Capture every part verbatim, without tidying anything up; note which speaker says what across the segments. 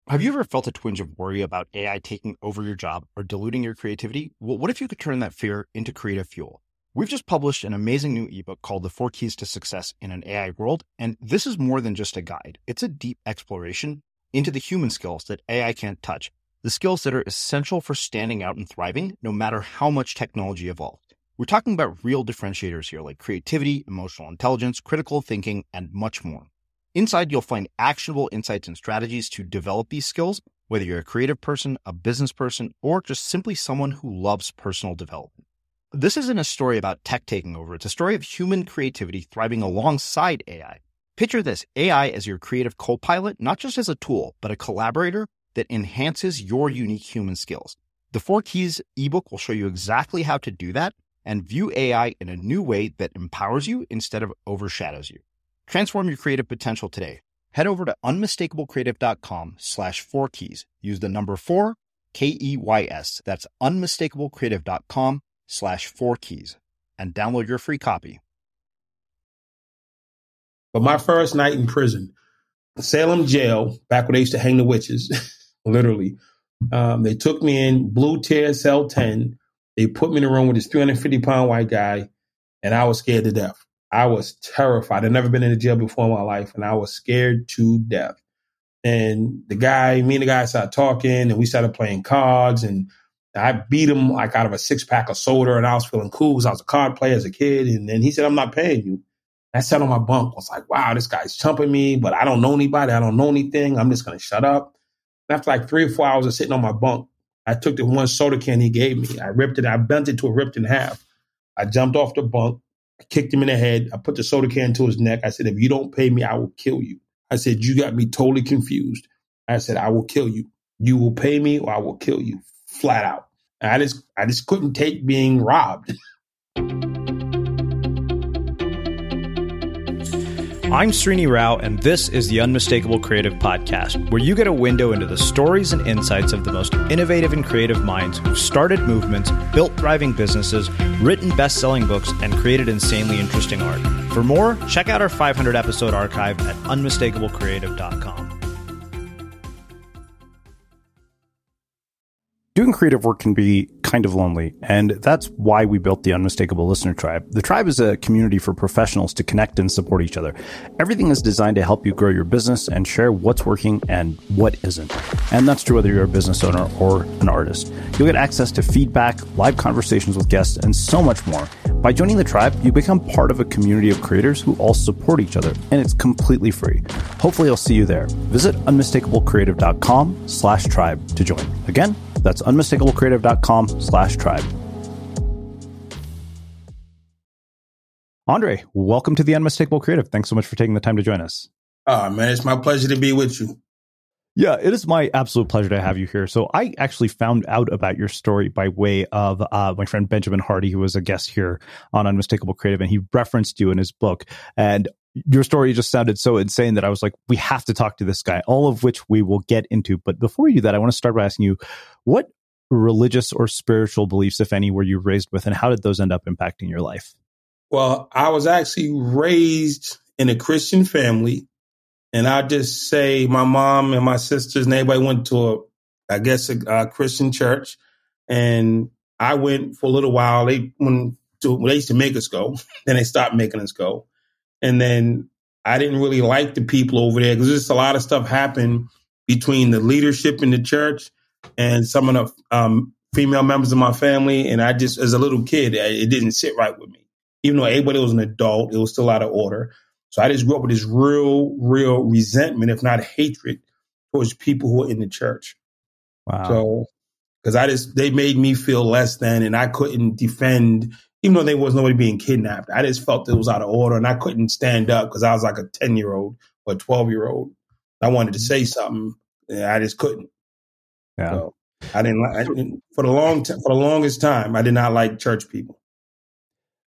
Speaker 1: Have you ever felt a twinge of worry about A I taking over your job or diluting your creativity? Well, what if you could turn that fear into creative fuel? We've just published an amazing new ebook called The Four Keys to Success in an A I World, and this is more than just a guide. It's a deep exploration into the human skills that A I can't touch, the skills that are essential for standing out and thriving, no matter how much technology evolves. We're talking about real differentiators here, like creativity, emotional intelligence, critical thinking, and much more. Inside, you'll find actionable insights and strategies to develop these skills, whether you're a creative person, a business person, or just simply someone who loves personal development. This isn't a story about tech taking over. It's a story of human creativity thriving alongside A I. Picture this, A I as your creative co-pilot, not just as a tool, but a collaborator that enhances your unique human skills. The Four Keys ebook will show you exactly how to do that and view A I in a new way that empowers you instead of overshadows you. Transform your creative potential today. Head over to unmistakablecreative.com slash four keys. Use the number four, K E Y S. That's unmistakablecreative.com slash four keys and download your free copy.
Speaker 2: But my first night in prison, Salem jail, back when they used to hang the witches, literally, um, they took me in, blue tier, cell ten. They put me in a room with this three hundred fifty pound white guy, and I was scared to death. I was terrified. I'd never been in a jail before in my life, and I was scared to death. And the guy, me and the guy started talking, and we started playing cards, and I beat him like out of a six-pack of soda, and I was feeling cool because I was a card player as a kid. And then he said, "I'm not paying you." I sat on my bunk. I was like, wow, this guy's chumping me, but I don't know anybody. I don't know anything. I'm just going to shut up. And after like three or four hours of sitting on my bunk, I took the one soda can he gave me. I ripped it. I bent it to a ripped in half. I jumped off the bunk. I kicked him in the head. I put the soda can to his neck. I said, "If you don't pay me, I will kill you." I said, "You got me totally confused." I said, "I will kill you. You will pay me or I will kill you." Flat out. And I just, I just couldn't take being robbed.
Speaker 1: I'm Srini Rao, and this is the Unmistakable Creative Podcast, where you get a window into the stories and insights of the most innovative and creative minds who've started movements, built thriving businesses, written best-selling books, and created insanely interesting art. For more, check out our five hundred episode archive at unmistakable creative dot com. Doing creative work can be kind of lonely, and that's why we built the Unmistakable Listener Tribe. The tribe is a community for professionals to connect and support each other. Everything is designed to help you grow your business and share what's working and what isn't. And that's true whether you're a business owner or an artist. You'll get access to feedback, live conversations with guests, and so much more. By joining the tribe, you become part of a community of creators who all support each other, and it's completely free. Hopefully I'll see you there. Visit unmistakablecreative.com slash tribe to join. Again, that's unmistakablecreative.com slash tribe. Andre, welcome to the Unmistakable Creative. Thanks so much for taking the time to join us.
Speaker 2: Oh, man, it's my pleasure to be with you.
Speaker 1: Yeah, it is my absolute pleasure to have you here. So I actually found out about your story by way of uh, my friend Benjamin Hardy, who was a guest here on Unmistakable Creative, and he referenced you in his book. And your story just sounded so insane that I was like, we have to talk to this guy, all of which we will get into. But before we do that, I want to start by asking you, what religious or spiritual beliefs, if any, were you raised with, and how did those end up impacting your life?
Speaker 2: Well, I was actually raised in a Christian family. And I just say my mom and my sisters and everybody went to a, I guess, a, a Christian church. And I went for a little while. They, when, to, when they used to make us go, then they stopped making us go. And then I didn't really like the people over there because just a lot of stuff happened between the leadership in the church and some of the um, female members of my family. And I just, as a little kid, it didn't sit right with me. Even though everybody was an adult, it was still out of order. So I just grew up with this real, real resentment, if not hatred, towards people who were in the church.
Speaker 1: Wow.
Speaker 2: So, because I just, they made me feel less than, and I couldn't defend, even though there was nobody being kidnapped. I just felt it was out of order, and I couldn't stand up because I was like a ten-year-old or a twelve-year-old. I wanted to say something, and I just couldn't.
Speaker 1: Yeah.
Speaker 2: So I didn't like, I didn't, for the long, t- for the longest time, I did not like church people.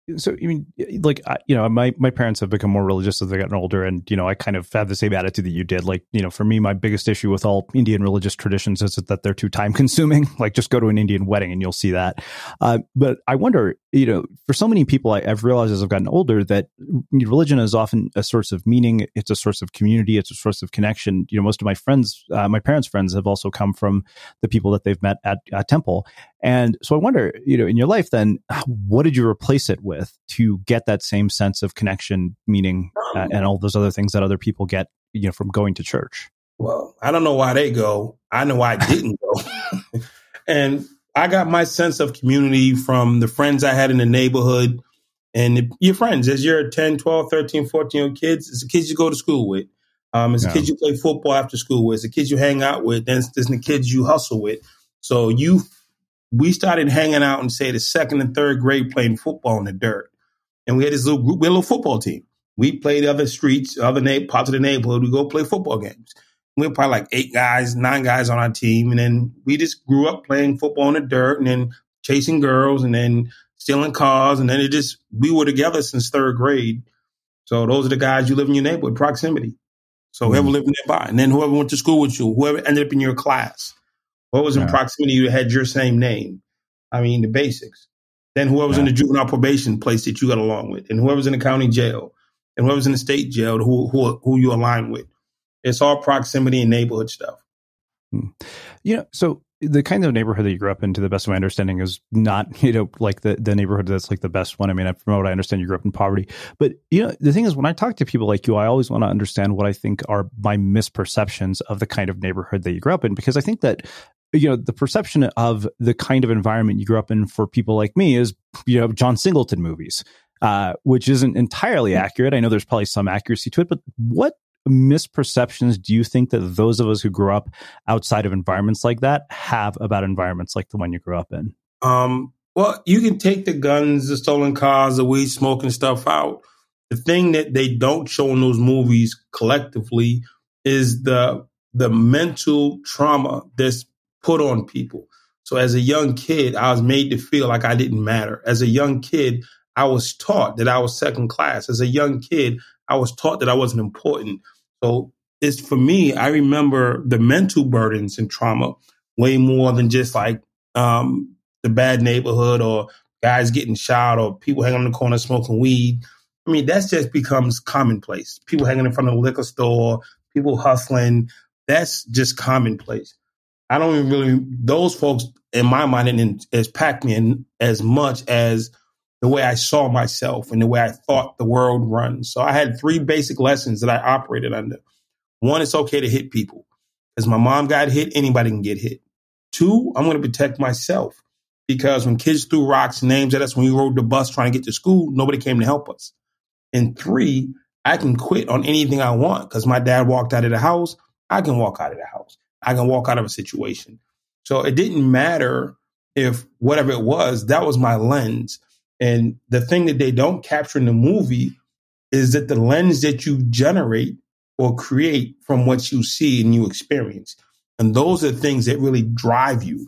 Speaker 1: So, I mean, like, you know, my, my parents have become more religious as they've gotten older. And, you know, I kind of have the same attitude that you did. Like, you know, for me, my biggest issue with all Indian religious traditions is that they're too time consuming. Like, just go to an Indian wedding and you'll see that. Uh, but I wonder, you know, for so many people, I, I've realized as I've gotten older that religion is often a source of meaning. It's a source of community. It's a source of connection. You know, most of my friends, uh, my parents' friends have also come from the people that they've met at, at Temple. And so I wonder, you know, in your life, then what did you replace it with to get that same sense of connection, meaning, uh, and all those other things that other people get, you know, from going to church?
Speaker 2: Well, I don't know why they go. I know why I didn't go. And I got my sense of community from the friends I had in the neighborhood and your friends as you're ten, twelve, thirteen, fourteen year old kids. It's the kids you go to school with. Um, it's the yeah. kids you play football after school with. It's the kids you hang out with. Then it's the kids you hustle with. So you, we started hanging out in, say, the second and third grade playing football in the dirt. And we had this little group, we had a little football team. We played other streets, other na- parts of the neighborhood. We go play football games. We were probably like eight guys, nine guys on our team. And then we just grew up playing football in the dirt and then chasing girls and then stealing cars. And then it just, we were together since third grade. So those are the guys you live in your neighborhood, proximity. So whoever mm-hmm. lived nearby. And then whoever went to school with you, whoever ended up in your class, whoever was in yeah. proximity, you had your same name. I mean, the basics. Then whoever's yeah. in the juvenile probation place that you got along with, and whoever's in the county jail, and whoever's in the state jail, who who who you align with. It's all proximity and neighborhood stuff.
Speaker 1: Hmm. You know, so the kind of neighborhood that you grew up in, to the best of my understanding, is not, you know, like the, the neighborhood that's like the best one. I mean, from what I understand, you grew up in poverty. But, you know, the thing is, when I talk to people like you, I always want to understand what I think are my misperceptions of the kind of neighborhood that you grew up in, because I think that, you know, the perception of the kind of environment you grew up in for people like me is, you know, John Singleton movies, uh, which isn't entirely accurate. I know there's probably some accuracy to it, but what misperceptions do you think that those of us who grew up outside of environments like that have about environments like the one you grew up in?
Speaker 2: Um, well, you can take the guns, the stolen cars, the weed smoking stuff out. The thing that they don't show in those movies collectively is the the mental trauma that's put on people. So as a young kid, I was made to feel like I didn't matter. As a young kid, I was taught that I was second class. As a young kid, I was taught that I wasn't important. So it's, for me, I remember the mental burdens and trauma way more than just like um, the bad neighborhood or guys getting shot or people hanging on the corner smoking weed. I mean, that just becomes commonplace. People hanging in front of the liquor store, people hustling. That's just commonplace. I don't even really, those folks in my mind didn't impact me in as much as the way I saw myself and the way I thought the world runs. So I had three basic lessons that I operated under. One, it's okay to hit people. Because my mom got hit, anybody can get hit. Two, I'm going to protect myself. Because when kids threw rocks and names at us when we rode the bus trying to get to school, nobody came to help us. And three, I can quit on anything I want. Because my dad walked out of the house, I can walk out of the house. I can walk out of a situation. So it didn't matter if whatever it was, that was my lens. And the thing that they don't capture in the movie is that the lens that you generate or create from what you see and you experience. And those are the things that really drive you.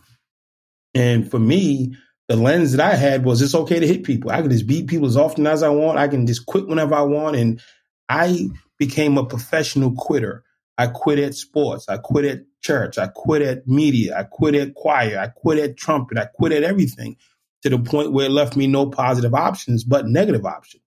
Speaker 2: And for me, the lens that I had was it's okay to hit people. I can just beat people as often as I want. I can just quit whenever I want. And I became a professional quitter. I quit at sports. I quit at church. I quit at media. I quit at choir. I quit at trumpet. I quit at everything, to the point where it left me no positive options, but negative options.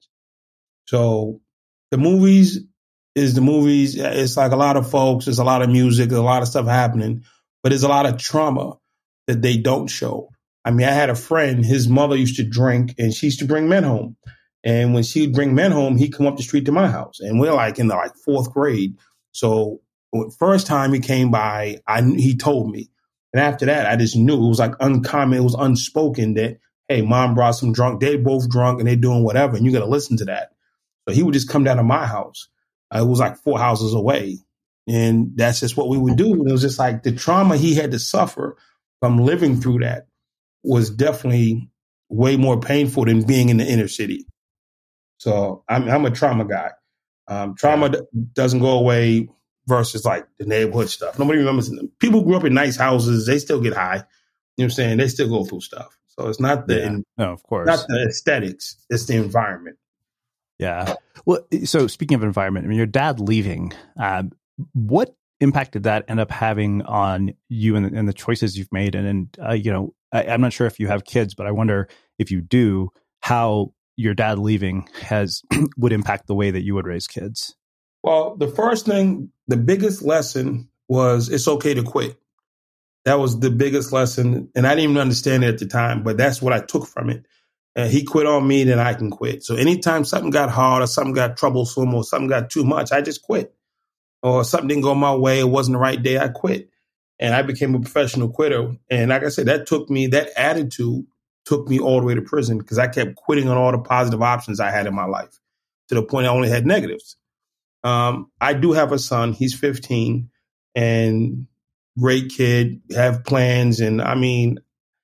Speaker 2: So the movies is the movies. It's like a lot of folks, there's a lot of music, there's a lot of stuff happening, but there's a lot of trauma that they don't show. I mean, I had a friend, his mother used to drink and she used to bring men home. And when she would bring men home, he'd come up the street to my house. And we're like in the like fourth grade. So first time he came by, I he told me. And after that, I just knew it was like uncommon. It was unspoken that, hey, mom brought some drunk. They both drunk and they're doing whatever. And you got to listen to that. So he would just come down to my house. Uh, it was like four houses away. And that's just what we would do. And it was just like the trauma he had to suffer from living through that was definitely way more painful than being in the inner city. So I'm, I'm a trauma guy. Um, trauma d- doesn't go away versus like the neighborhood stuff. Nobody remembers them. People grew up in nice houses. They still get high. You know what I'm saying? They still go through stuff. So it's not the
Speaker 1: Yeah. No, of course,
Speaker 2: not the aesthetics; it's the environment.
Speaker 1: Yeah. Well, so speaking of environment, I mean, your dad leaving, um, what impact did that end up having on you and, and the choices you've made? And, and uh, you know, I, I'm not sure if you have kids, but I wonder if you do, how your dad leaving has would impact the way that you would raise kids.
Speaker 2: Well, the first thing, the biggest lesson was it's okay to quit. That was the biggest lesson. And I didn't even understand it at the time, but that's what I took from it. And he quit on me, then I can quit. So anytime something got hard or something got troublesome or something got too much, I just quit. Or something didn't go my way, it wasn't the right day, I quit. And I became a professional quitter. And like I said, that took me, that attitude took me all the way to prison because I kept quitting on all the positive options I had in my life to the point I only had negatives. Um, I do have a son. He's fifteen and great kid, have plans. And I mean,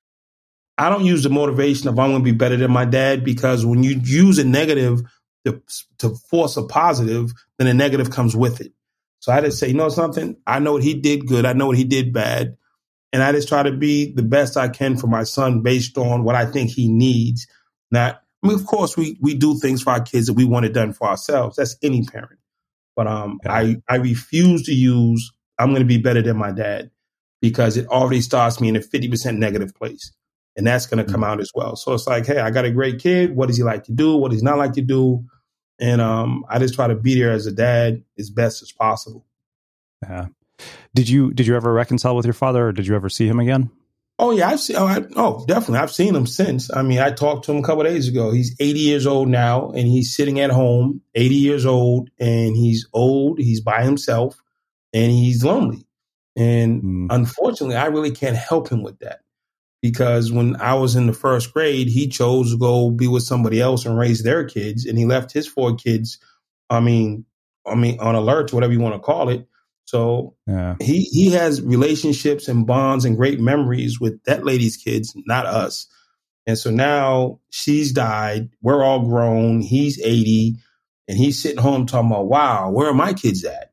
Speaker 2: I don't use the motivation of I'm going to be better than my dad, because when you use a negative to, to force a positive, then a negative comes with it. So I just say, you know something? I know what he did good. I know what he did bad. And I just try to be the best I can for my son based on what I think he needs. Not, I mean, of course, we, we do things for our kids that we want it done for ourselves. That's any parent. But um, yeah. I, I refuse to use I'm going to be better than my dad, because it already starts me in a fifty percent negative place. And that's going to come out as well. So it's like, hey, I got a great kid. What does he like to do? What does he not like to do? And um, I just try to be there as a dad as best as possible.
Speaker 1: Yeah. Did you did you ever reconcile with your father, or did you ever see him again?
Speaker 2: Oh, yeah. I've seen. Oh, I, oh, definitely. I've seen him since. I mean, I talked to him a couple of days ago. He's eighty years old now, and he's sitting at home, eighty years old, and he's old. He's by himself, and he's lonely. And mm. unfortunately, I really can't help him with that. Because when I was in the first grade, he chose to go be with somebody else and raise their kids. And he left his four kids, I mean, I mean, on alert, whatever you want to call it. So yeah. he, he has relationships and bonds and great memories with that lady's kids, not us. And so now she's died. We're all grown. He's eighty. And he's sitting home talking about, wow, where are my kids at?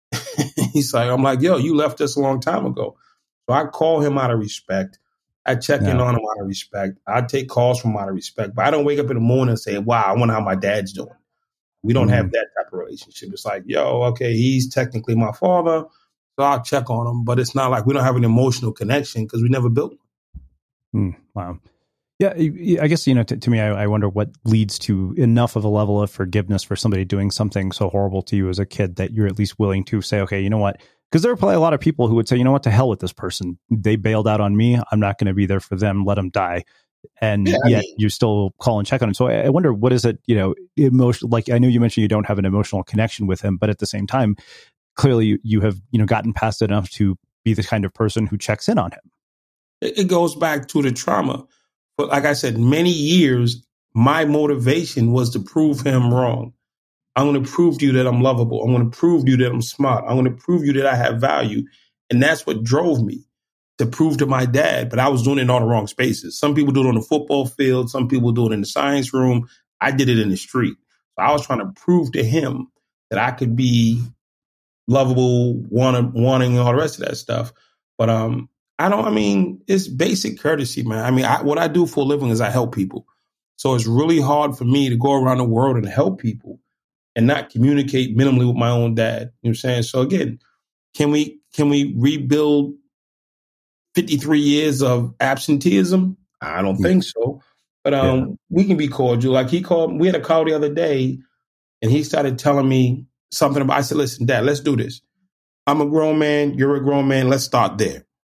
Speaker 2: He's like, I'm like, yo, you left us a long time ago. So I call him out of respect. I check yeah. in on him out of respect. I take calls from him out of respect, but I don't wake up in the morning and say, wow, I wonder how my dad's doing. We don't mm-hmm. have that type of relationship. It's like, yo, okay, he's technically my father, so I'll check on him, but it's not like we don't have an emotional connection because we never built one.
Speaker 1: Mm, wow. Yeah, I guess, you know, to, to me, I, I wonder what leads to enough of a level of forgiveness for somebody doing something so horrible to you as a kid that you're at least willing to say, okay, you know what? Because there are probably a lot of people who would say, you know what, to hell with this person. They bailed out on me. I'm not going to be there for them. Let them die. And yeah, yet I mean, you still call and check on him. So I, I wonder, what is it, you know, emotion, like I know you mentioned you don't have an emotional connection with him, but at the same time, clearly you, you have, you know, gotten past it enough to be the kind of person who checks in on him.
Speaker 2: It, it goes back to the trauma. But like I said, many years, my motivation was to prove him wrong. I'm going to prove to you that I'm lovable. I'm going to prove to you that I'm smart. I'm going to prove to you that I have value. And that's what drove me to prove to my dad. But I was doing it in all the wrong spaces. Some people do it on the football field. Some people do it in the science room. I did it in the street. So I was trying to prove to him that I could be lovable, wanting, wanting all the rest of that stuff. But um, I don't, I mean, it's basic courtesy, man. I mean, I, what I do for a living is I help people. So it's really hard for me to go around the world and help people and not communicate minimally with my own dad. You know what I'm saying? So again, can we can we rebuild fifty-three years of absenteeism? I don't think so. But um, yeah. we can be cordial. Like he called, we had a call the other day, and he started telling me something about, I said, listen, Dad, let's do this. I'm a grown man. You're a grown man. Let's start there.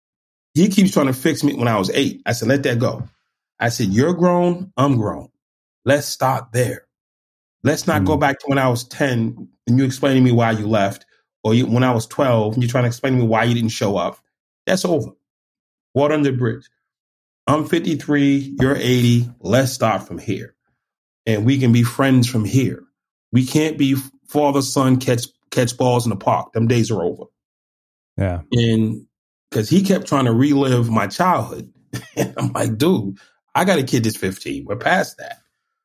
Speaker 2: He keeps trying to fix me when I was eight. I said, let that go. I said, you're grown. I'm grown. Let's start there. Let's not mm. go back to when I was ten and you explaining to me why you left, or you, when I was twelve and you're trying to explain to me why you didn't show up. That's over. Water under the bridge. I'm fifty-three. You're eighty. Let's start from here. And we can be friends from here. We can't be father, son, catch, catch balls in the park. Them days are over.
Speaker 1: Yeah.
Speaker 2: And because he kept trying to relive my childhood. And I'm like, dude, I got a kid that's fifteen. We're past that.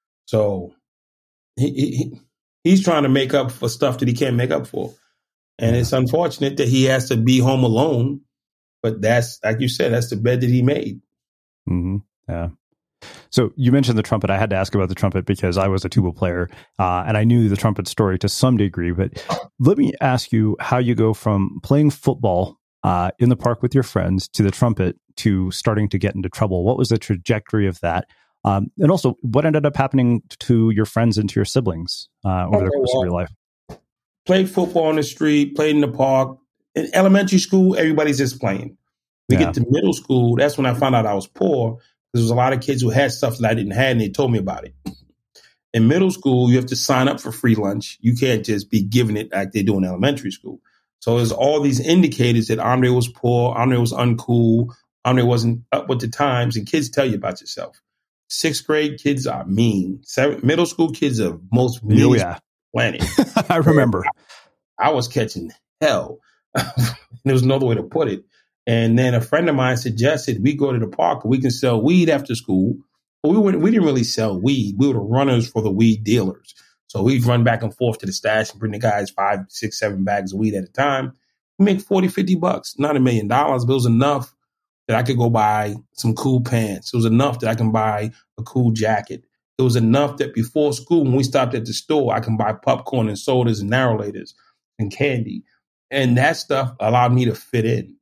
Speaker 2: So He, he he's trying to make up for stuff that he can't make up for. And yeah. it's unfortunate that he has to be home alone. But that's, like you said, that's the bed that he made.
Speaker 1: Mm-hmm. Yeah. So you mentioned the trumpet. I had to ask about the trumpet because I was a tuba player uh, and I knew the trumpet story to some degree. But let me ask you how you go from playing football uh, in the park with your friends to the trumpet to starting to get into trouble. What was the trajectory of that? Um, and also, what ended up happening to your friends and to your siblings uh, over
Speaker 2: okay,
Speaker 1: the course
Speaker 2: well,
Speaker 1: of your life?
Speaker 2: Played football on the street, played in the park. In elementary school, everybody's just playing. We
Speaker 1: Yeah.
Speaker 2: get to middle school, that's when I found out I was poor. There was a lot of kids who had stuff that I didn't have, and they told me about it. In middle school, you have to sign up for free lunch. You can't just be giving it like they do in elementary school. So there's all these indicators that Andre was poor, Andre was uncool, Andre wasn't up with the times, and kids tell you about yourself. Sixth grade kids are mean. Seven, middle school kids are most mean
Speaker 1: oh, yeah.
Speaker 2: planet.
Speaker 1: I remember.
Speaker 2: I was catching hell. There was no other way to put it. And then a friend of mine suggested we go to the park and we can sell weed after school. But we wouldn't, we didn't really sell weed. We were the runners for the weed dealers. So we'd run back and forth to the stash and bring the guys five, six, seven bags of weed at a time. We make forty, fifty bucks, not a million dollars, but it was enough that I could go buy some cool pants. It was enough that I can buy a cool jacket. It was enough that before school, when we stopped at the store, I can buy popcorn and sodas and narrolators and candy. And that stuff allowed me to fit in.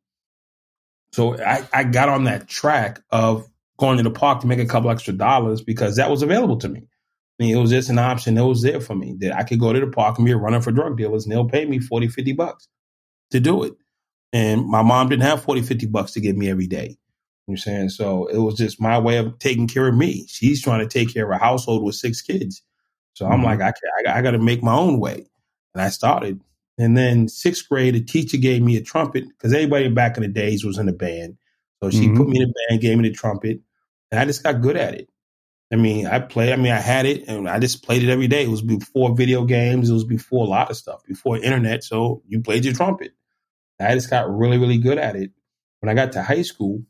Speaker 2: So I, I got on that track of going to the park to make a couple extra dollars because that was available to me. I mean, it was just an option that was there for me that I could go to the park and be a runner for drug dealers and they'll pay me forty, fifty bucks to do it. And my mom didn't have forty, fifty bucks to give me every day. You know what I'm saying? So it was just my way of taking care of me. She's trying to take care of a household with six kids. So I'm mm-hmm. like, I, I, I got to make my own way. And I started. And then sixth grade, a teacher gave me a trumpet because everybody back in the days was in a band. So she mm-hmm. put me in a band, gave me the trumpet, and I just got good at it. I mean, I played, I mean, I had it and I just played it every day. It was before video games. It was before a lot of stuff, before internet. So you played your trumpet. I just got really, really good at it. When I got to high school,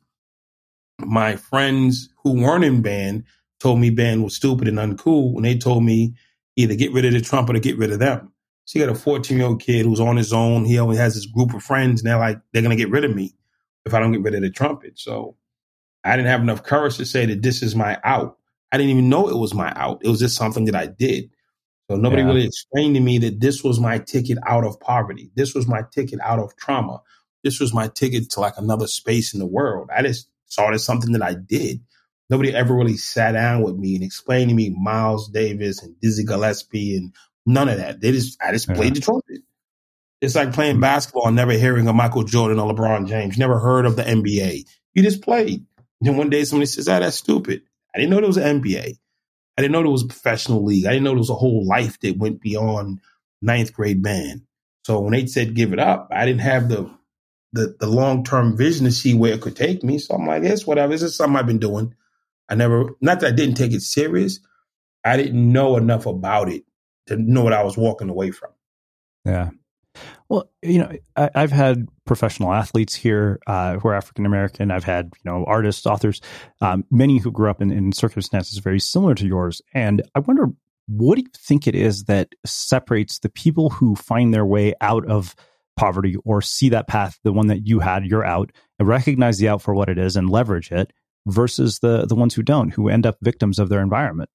Speaker 2: my friends who weren't in band told me band was stupid and uncool. And they told me either get rid of the trumpet or get rid of them. So you got a fourteen-year-old kid who's on his own. He only has this group of friends, and they're like, they're going to get rid of me if I don't get rid of the trumpet. So I didn't have enough courage to say that this is my out. I didn't even know it was my out. It was just something that I did. So nobody yeah. really explained to me that this was my ticket out of poverty. This was my ticket out of trauma. This was my ticket to like another space in the world. I just saw it as something that I did. Nobody ever really sat down with me and explained to me Miles Davis and Dizzy Gillespie and none of that. They just, I just yeah. played the trumpet. It's like playing mm-hmm. basketball and never hearing of Michael Jordan or LeBron James. Never heard of the N B A. You just played. Then one day somebody says, "Ah, that's stupid." I didn't know there was an N B A. I didn't know there was a professional league. I didn't know there was a whole life that went beyond ninth grade band. So when they said give it up, I didn't have the the, the long-term vision to see where it could take me. So I'm like, it's whatever. This is something I've been doing. I never, not that I didn't take it serious. I didn't know enough about it to know what I was walking away from.
Speaker 1: Yeah. Well, you know, I, I've had professional athletes here uh, who are African-American. I've had, you know, artists, authors, um, many who grew up in, in circumstances very similar to yours. And I wonder, what do you think it is that separates the people who find their way out of poverty or see that path, the one that you had, you're out, and recognize the out for what it is and leverage it, versus the the ones who don't, who end up victims of their environment?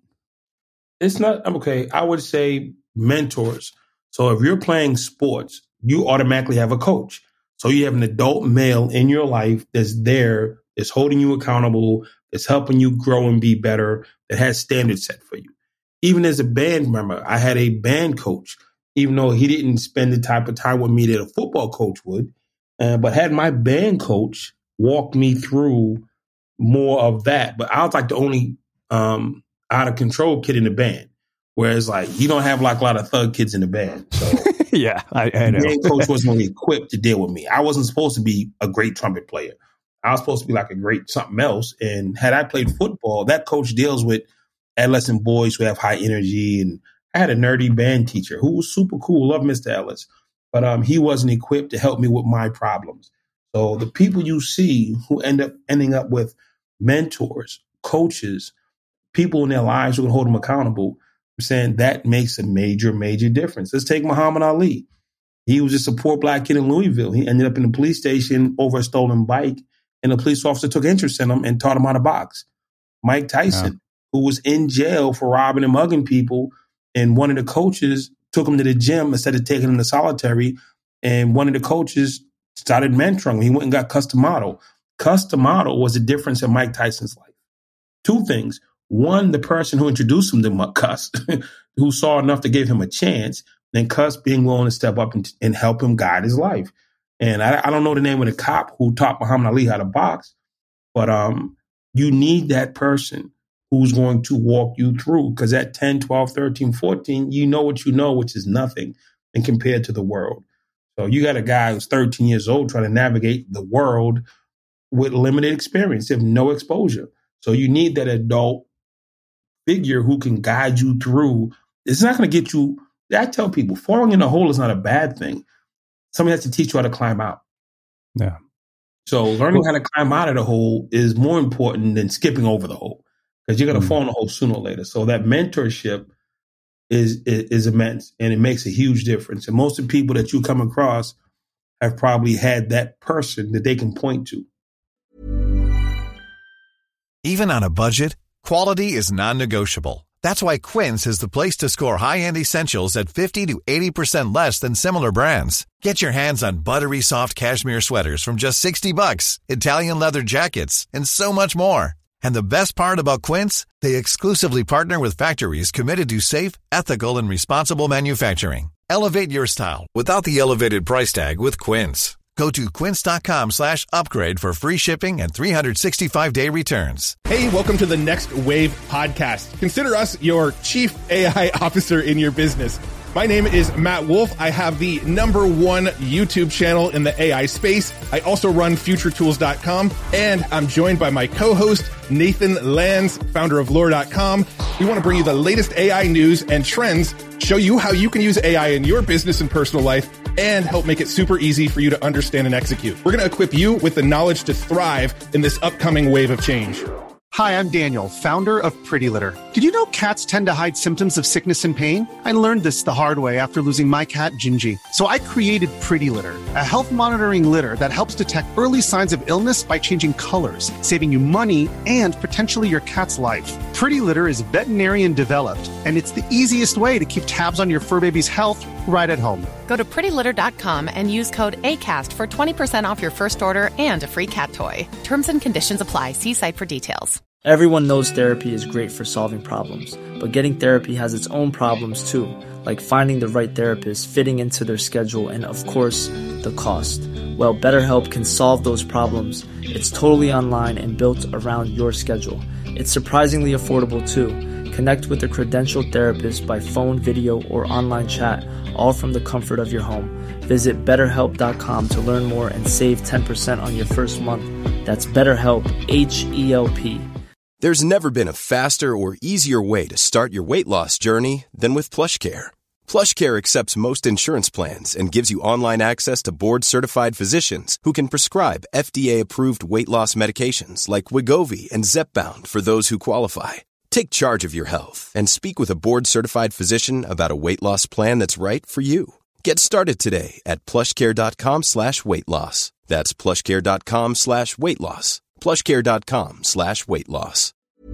Speaker 2: It's not, okay, I would say mentors. So if you're playing sports, you automatically have a coach. So you have an adult male in your life that's there, that's holding you accountable, that's helping you grow and be better, that has standards set for you. Even as a band member, I had a band coach, even though he didn't spend the type of time with me that a football coach would, uh, but had my band coach walk me through more of that. But I was like the only um, out of control kid in the band. Whereas like you don't have like a lot of thug kids in the band. So
Speaker 1: yeah, I, I know.
Speaker 2: The band coach wasn't really equipped to deal with me. I wasn't supposed to be a great trumpet player. I was supposed to be like a great something else. And had I played football, that coach deals with adolescent boys who have high energy. And I had a nerdy band teacher who was super cool. Love Mister Ellis. But um, he wasn't equipped to help me with my problems. So the people you see who end up ending up with mentors, coaches, people in their lives who can hold them accountable, I'm saying that makes a major, major difference. Let's take Muhammad Ali. He was just a poor black kid in Louisville. He ended up in the police station over a stolen bike, and the police officer took interest in him and taught him how to box. Mike Tyson, who was in jail for robbing and mugging people. And one of the coaches took him to the gym instead of taking him to solitary. And one of the coaches started mentoring him. He went and got Cus D'Amato. Cus D'Amato was the difference in Mike Tyson's life. Two things. One, the person who introduced him to Cus, who saw enough to give him a chance, and Cus being willing to step up and, and help him guide his life. And I, I don't know the name of the cop who taught Muhammad Ali how to box, but um, you need that person who's going to walk you through, because at ten, twelve, thirteen, fourteen, you know what you know, which is nothing, and compared to the world. So you got a guy who's thirteen years old trying to navigate the world with limited experience, have no exposure. So you need that adult figure who can guide you through. It's not going to get you. I tell people, falling in a hole is not a bad thing. Somebody has to teach you how to climb out.
Speaker 1: Yeah.
Speaker 2: So learning well, how to climb out of the hole is more important than skipping over the hole, because you're going to mm-hmm. fall in the hole sooner or later. So that mentorship is, is is immense, and it makes a huge difference. And most of the people that you come across have probably had that person that they can point to.
Speaker 3: Even on a budget, quality is non-negotiable. That's why Quince is the place to score high-end essentials at fifty to eighty percent less than similar brands. Get your hands on buttery soft cashmere sweaters from just sixty bucks, Italian leather jackets, and so much more. And the best part about Quince, they exclusively partner with factories committed to safe, ethical, and responsible manufacturing. Elevate your style without the elevated price tag with Quince. Go to quince.com slash upgrade for free shipping and three sixty-five day returns.
Speaker 4: Hey, welcome to the Next Wave podcast. Consider us your chief A I officer in your business. My name is Matt Wolf. I have the number one YouTube channel in the A I space. I also run future tools dot com, and I'm joined by my co-host, Nathan Lands, founder of lore dot com. We want to bring you the latest A I news and trends, show you how you can use A I in your business and personal life, and help make it super easy for you to understand and execute. We're going to equip you with the knowledge to thrive in this upcoming wave of change.
Speaker 5: Hi, I'm Daniel, founder of Pretty Litter. Did you know cats tend to hide symptoms of sickness and pain? I learned this the hard way after losing my cat, Gingy. So I created Pretty Litter, a health monitoring litter that helps detect early signs of illness by changing colors, saving you money and potentially your cat's life. Pretty Litter is veterinarian developed, and it's the easiest way to keep tabs on your fur baby's health right at home.
Speaker 6: Go to pretty litter dot com and use code ACAST for twenty percent off your first order and a free cat toy. Terms and conditions apply. See site for details.
Speaker 7: Everyone knows therapy is great for solving problems, but getting therapy has its own problems too, like finding the right therapist, fitting into their schedule, and of course, the cost. Well, BetterHelp can solve those problems. It's totally online and built around your schedule. It's surprisingly affordable too. Connect with a credentialed therapist by phone, video, or online chat, all from the comfort of your home. Visit better help dot com to learn more and save ten percent on your first month. That's BetterHelp, H E L P.
Speaker 8: There's never been a faster or easier way to start your weight loss journey than with PlushCare. PlushCare accepts most insurance plans and gives you online access to board-certified physicians who can prescribe F D A-approved weight loss medications like Wegovy and Zepbound for those who qualify. Take charge of your health and speak with a board-certified physician about a weight loss plan that's right for you. Get started today at plushcare.com slash weight loss. That's plushcare.com slash weight loss. plushcare.com slash weight loss.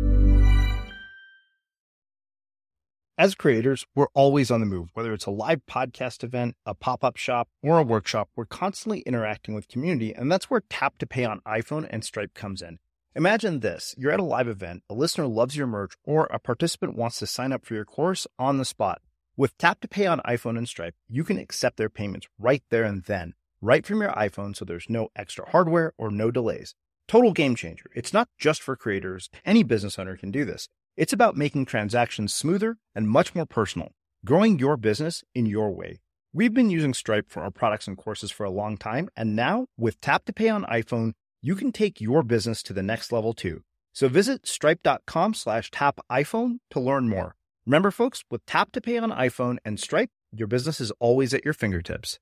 Speaker 1: As creators, we're always on the move. Whether it's a live podcast event, a pop-up shop, or a workshop, we're constantly interacting with community, and that's where Tap to Pay on iPhone and Stripe comes in. Imagine this. You're at a live event, a listener loves your merch, or a participant wants to sign up for your course on the spot. With Tap to Pay on iPhone and Stripe, you can accept their payments right there and then, right from your iPhone, so there's no extra hardware or no delays. Total game changer. It's not just for creators. Any business owner can do this. It's about making transactions smoother and much more personal, growing your business in your way. We've been using Stripe for our products and courses for a long time, and now with Tap to Pay on iPhone, you can take your business to the next level too. So visit stripe.com slash tap iPhone to learn more. Remember, folks, with Tap to Pay on iPhone and Stripe, your business is always at your fingertips.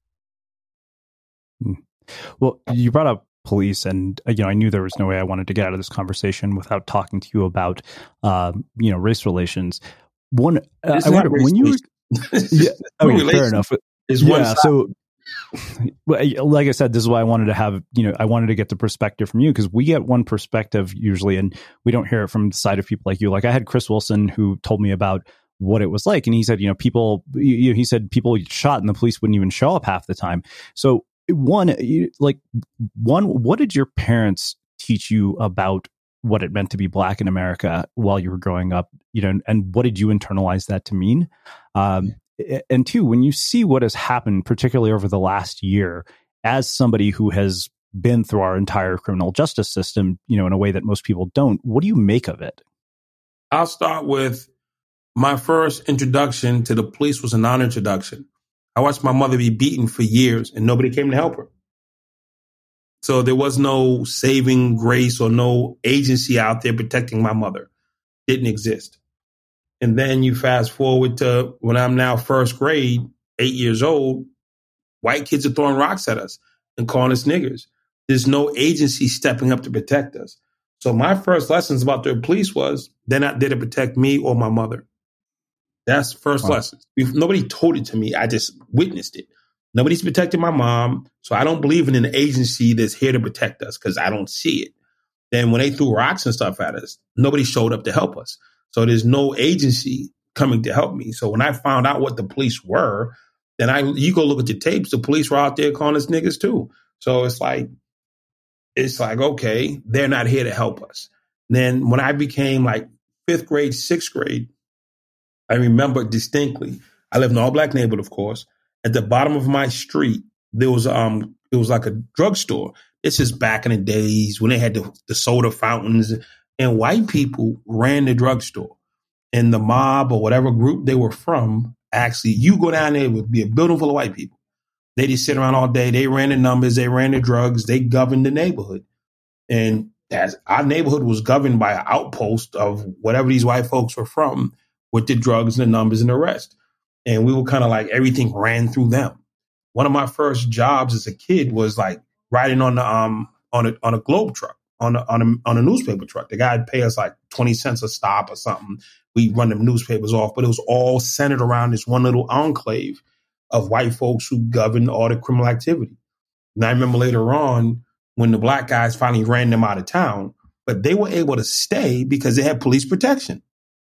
Speaker 9: Well, you brought up police, and you know, I knew there was no way I wanted to get out of this conversation without talking to you about, uh, you know, race relations. One, uh, I wonder when you, yeah, okay, fair enough.
Speaker 2: Is
Speaker 9: yeah,
Speaker 2: one
Speaker 9: so like I said, this is why I wanted to have, you know, I wanted to get the perspective from you, because we get one perspective usually, and we don't hear it from the side of people like you. Like I had Chris Wilson, who told me about what it was like. And he said, you know, people, you know, he said people get shot and the police wouldn't even show up half the time. So one, you, like one, what did your parents teach you about what it meant to be Black in America while you were growing up, you know, and, and what did you internalize that to mean? Um, and two, when you see what has happened, particularly over the last year, as somebody who has been through our entire criminal justice system, you know, in a way that most people don't, what do you make of it?
Speaker 2: I'll start with my first introduction to the police was a non-introduction. I watched my mother be beaten for years and nobody came to help her. So there was no saving grace or no agency out there protecting my mother. Didn't exist. And then you fast forward to when I'm now first grade, eight years old, white kids are throwing rocks at us and calling us niggers. There's no agency stepping up to protect us. So my first lessons about the police was they're not there to protect me or my mother. That's first wow. lesson. Nobody told it to me. I just witnessed it. Nobody's protecting my mom. So I don't believe in an agency that's here to protect us because I don't see it. Then when they threw rocks and stuff at us, nobody showed up to help us. So there's no agency coming to help me. So when I found out what the police were, then I you go look at the tapes, the police were out there calling us niggas too. So it's like, it's like, okay, they're not here to help us. Then when I became like fifth grade, sixth grade, I remember distinctly, I lived in an all Black neighborhood, of course. At the bottom of my street, there was um, it was like a drugstore. This is back in the days when they had the, the soda fountains, and white people ran the drugstore. And the mob or whatever group they were from, actually, you go down there, it would be a building full of white people. They just sit around all day. They ran the numbers. They ran the drugs. They governed the neighborhood. And as our neighborhood was governed by an outpost of whatever these white folks were from, with the drugs and the numbers and the rest. And we were kind of like everything ran through them. One of my first jobs as a kid was like riding on the um on a on a globe truck, on a on a on a newspaper truck. The guy'd pay us like twenty cents a stop or something. We'd run the newspapers off, but it was all centered around this one little enclave of white folks who governed all the criminal activity. And I remember later on when the Black guys finally ran them out of town, but they were able to stay because they had police protection.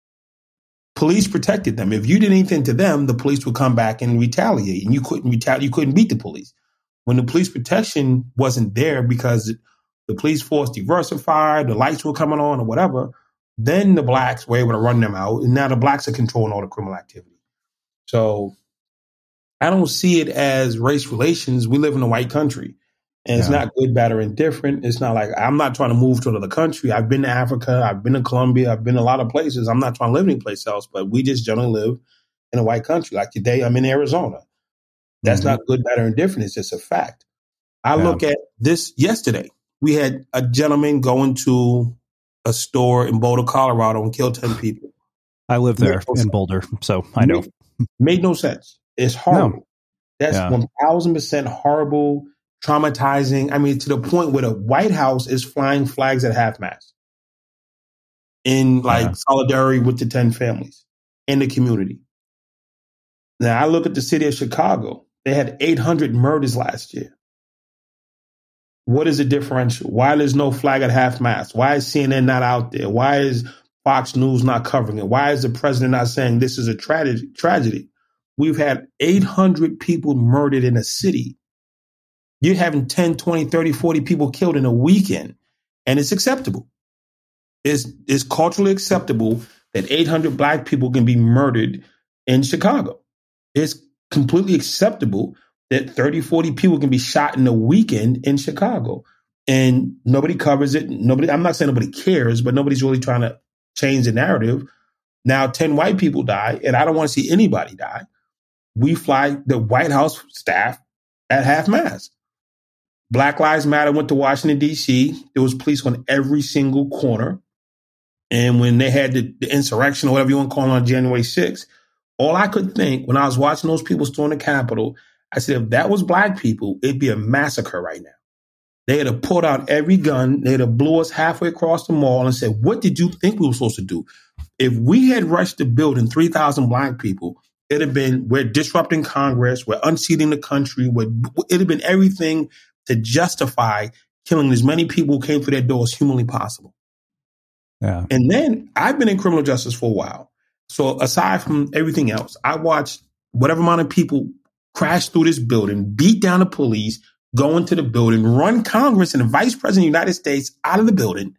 Speaker 2: Police protected them. If you did anything to them, the police would come back and retaliate, and you couldn't retaliate. You couldn't beat the police. When the police protection wasn't there because the police force diversified, the lights were coming on or whatever, then the Blacks were able to run them out, and now the Blacks are controlling all the criminal activity. So I don't see it as race relations. We live in a white country. And it's yeah. not good, bad, or indifferent. It's not like I'm not trying to move to another country. I've been to Africa. I've been to Colombia. I've been to a lot of places. I'm not trying to live anyplace else, but we just generally live in a white country. Like today, I'm in Arizona. That's mm-hmm. not good, bad, or indifferent. It's just a fact. I yeah. look at this yesterday. We had a gentleman go into a store in Boulder, Colorado, and kill ten people.
Speaker 9: I live there no in sense. Boulder, so I know.
Speaker 2: Made, made no sense. It's horrible. No. That's yeah. one thousand percent horrible. Traumatizing. I mean, to the point where the White House is flying flags at half mast in like yeah. solidarity with the ten families in the community. Now, I look at the city of Chicago. They had eight hundred murders last year. What is the differential? Why there's no flag at half mast? Why is C N N not out there? Why is Fox News not covering it? Why is the president not saying this is a tragedy? Tragedy. We've had eight hundred people murdered in a city. You're having ten, twenty, thirty, forty people killed in a weekend, and it's acceptable. It's, it's culturally acceptable that eight hundred Black people can be murdered in Chicago. It's completely acceptable that thirty, forty people can be shot in a weekend in Chicago. And nobody covers it. Nobody. I'm not saying nobody cares, but nobody's really trying to change the narrative. Now, ten white people die, and I don't want to see anybody die. We fly the White House staff at half mast. Black Lives Matter went to Washington, D C. There was police on every single corner. And when they had the, the insurrection or whatever you want to call it on January sixth, all I could think when I was watching those people storm the Capitol, I said, if that was Black people, it'd be a massacre right now. They had to pull out every gun. They had to blow us halfway across the mall and said, what did you think we were supposed to do? If we had rushed the building, three thousand Black people, it'd have been, we're disrupting Congress, we're unseating the country, we're, it'd have been everything to justify killing as many people who came through that door as humanly possible.
Speaker 9: Yeah.
Speaker 2: And then I've been in criminal justice for a while. So aside from everything else, I watched whatever amount of people crash through this building, beat down the police, go into the building, run Congress and the Vice President of the United States out of the building.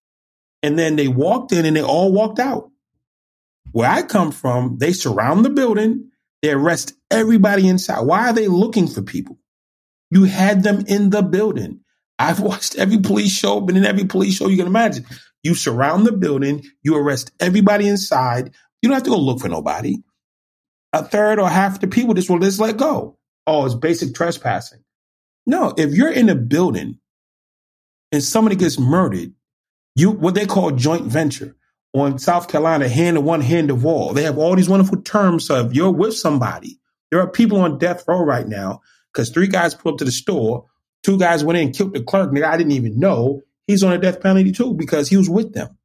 Speaker 2: And then they walked in and they all walked out. Where I come from, they surround the building, they arrest everybody inside. Why are they looking for people? You had them in the building. I've watched every police show, been in every police show you can imagine. You surround the building, you arrest everybody inside. You don't have to go look for nobody. A third or half the people just will just let go. Oh, it's basic trespassing. No, if you're in a building and somebody gets murdered, you what they call joint venture. On South Carolina, hand of one, hand of all. They have all these wonderful terms. So if you're with somebody, there are people on death row right now because three guys pulled up to the store. Two guys went in and killed the clerk. The guy I didn't even know. He's on a death penalty too because he was with them.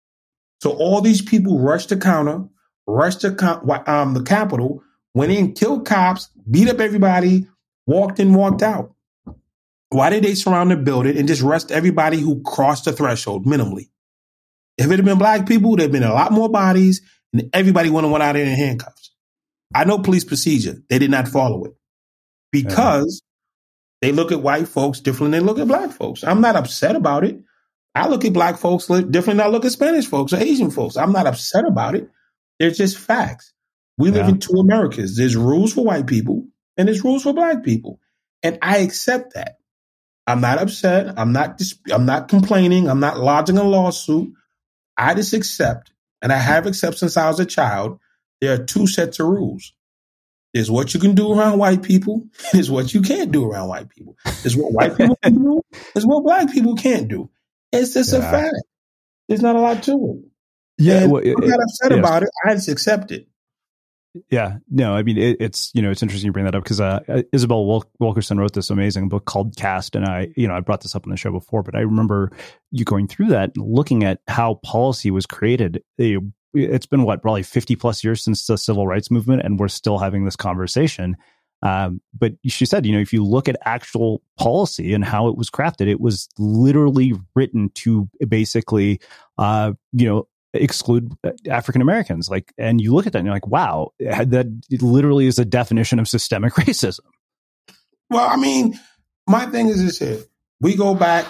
Speaker 2: So all these people rushed the counter, rushed to um, the Capitol, went in, killed cops, beat up everybody, walked in, walked out. Why did they surround the building and just arrest everybody who crossed the threshold minimally? If it had been black people, there'd been a lot more bodies and everybody would have went out in handcuffs. I know police procedure. They did not follow it because they look at white folks differently than they look at black folks. I'm not upset about it. I look at black folks differently than I look at Spanish folks or Asian folks. I'm not upset about it. They're just facts. We live
Speaker 9: Yeah.
Speaker 2: in two Americas. There's rules for white people and there's rules for black people. And I accept that. I'm not upset. I'm not dis- I'm not complaining. I'm not lodging a lawsuit. I just accept, and I have accepted since I was a child, there are two sets of rules. There's what you can do around white people. There's what you can't do around white people. There's what white people can do. There's what black people can't do. It's just
Speaker 9: Yeah.
Speaker 2: a fact. There's not a lot to it.
Speaker 9: Yeah,
Speaker 2: And
Speaker 9: well, it-
Speaker 2: I'm not upset
Speaker 9: yes.
Speaker 2: about it. I just accept it.
Speaker 9: Yeah, no, I mean, it, it's, you know, it's interesting you bring that up because uh, Isabel Wil- Wilkerson wrote this amazing book called Caste. And I, you know, I brought this up on the show before, but I remember you going through that and looking at how policy was created. You know, it's been what, probably fifty plus years since the civil rights movement, and we're still having this conversation. Um, but she said, you know, if you look at actual policy and how it was crafted, it was literally written to basically, uh, you know, exclude African Americans. Like, and you look at that and you're like, wow, that literally is a definition of systemic racism.
Speaker 2: Well, I mean, my thing is this here. We go back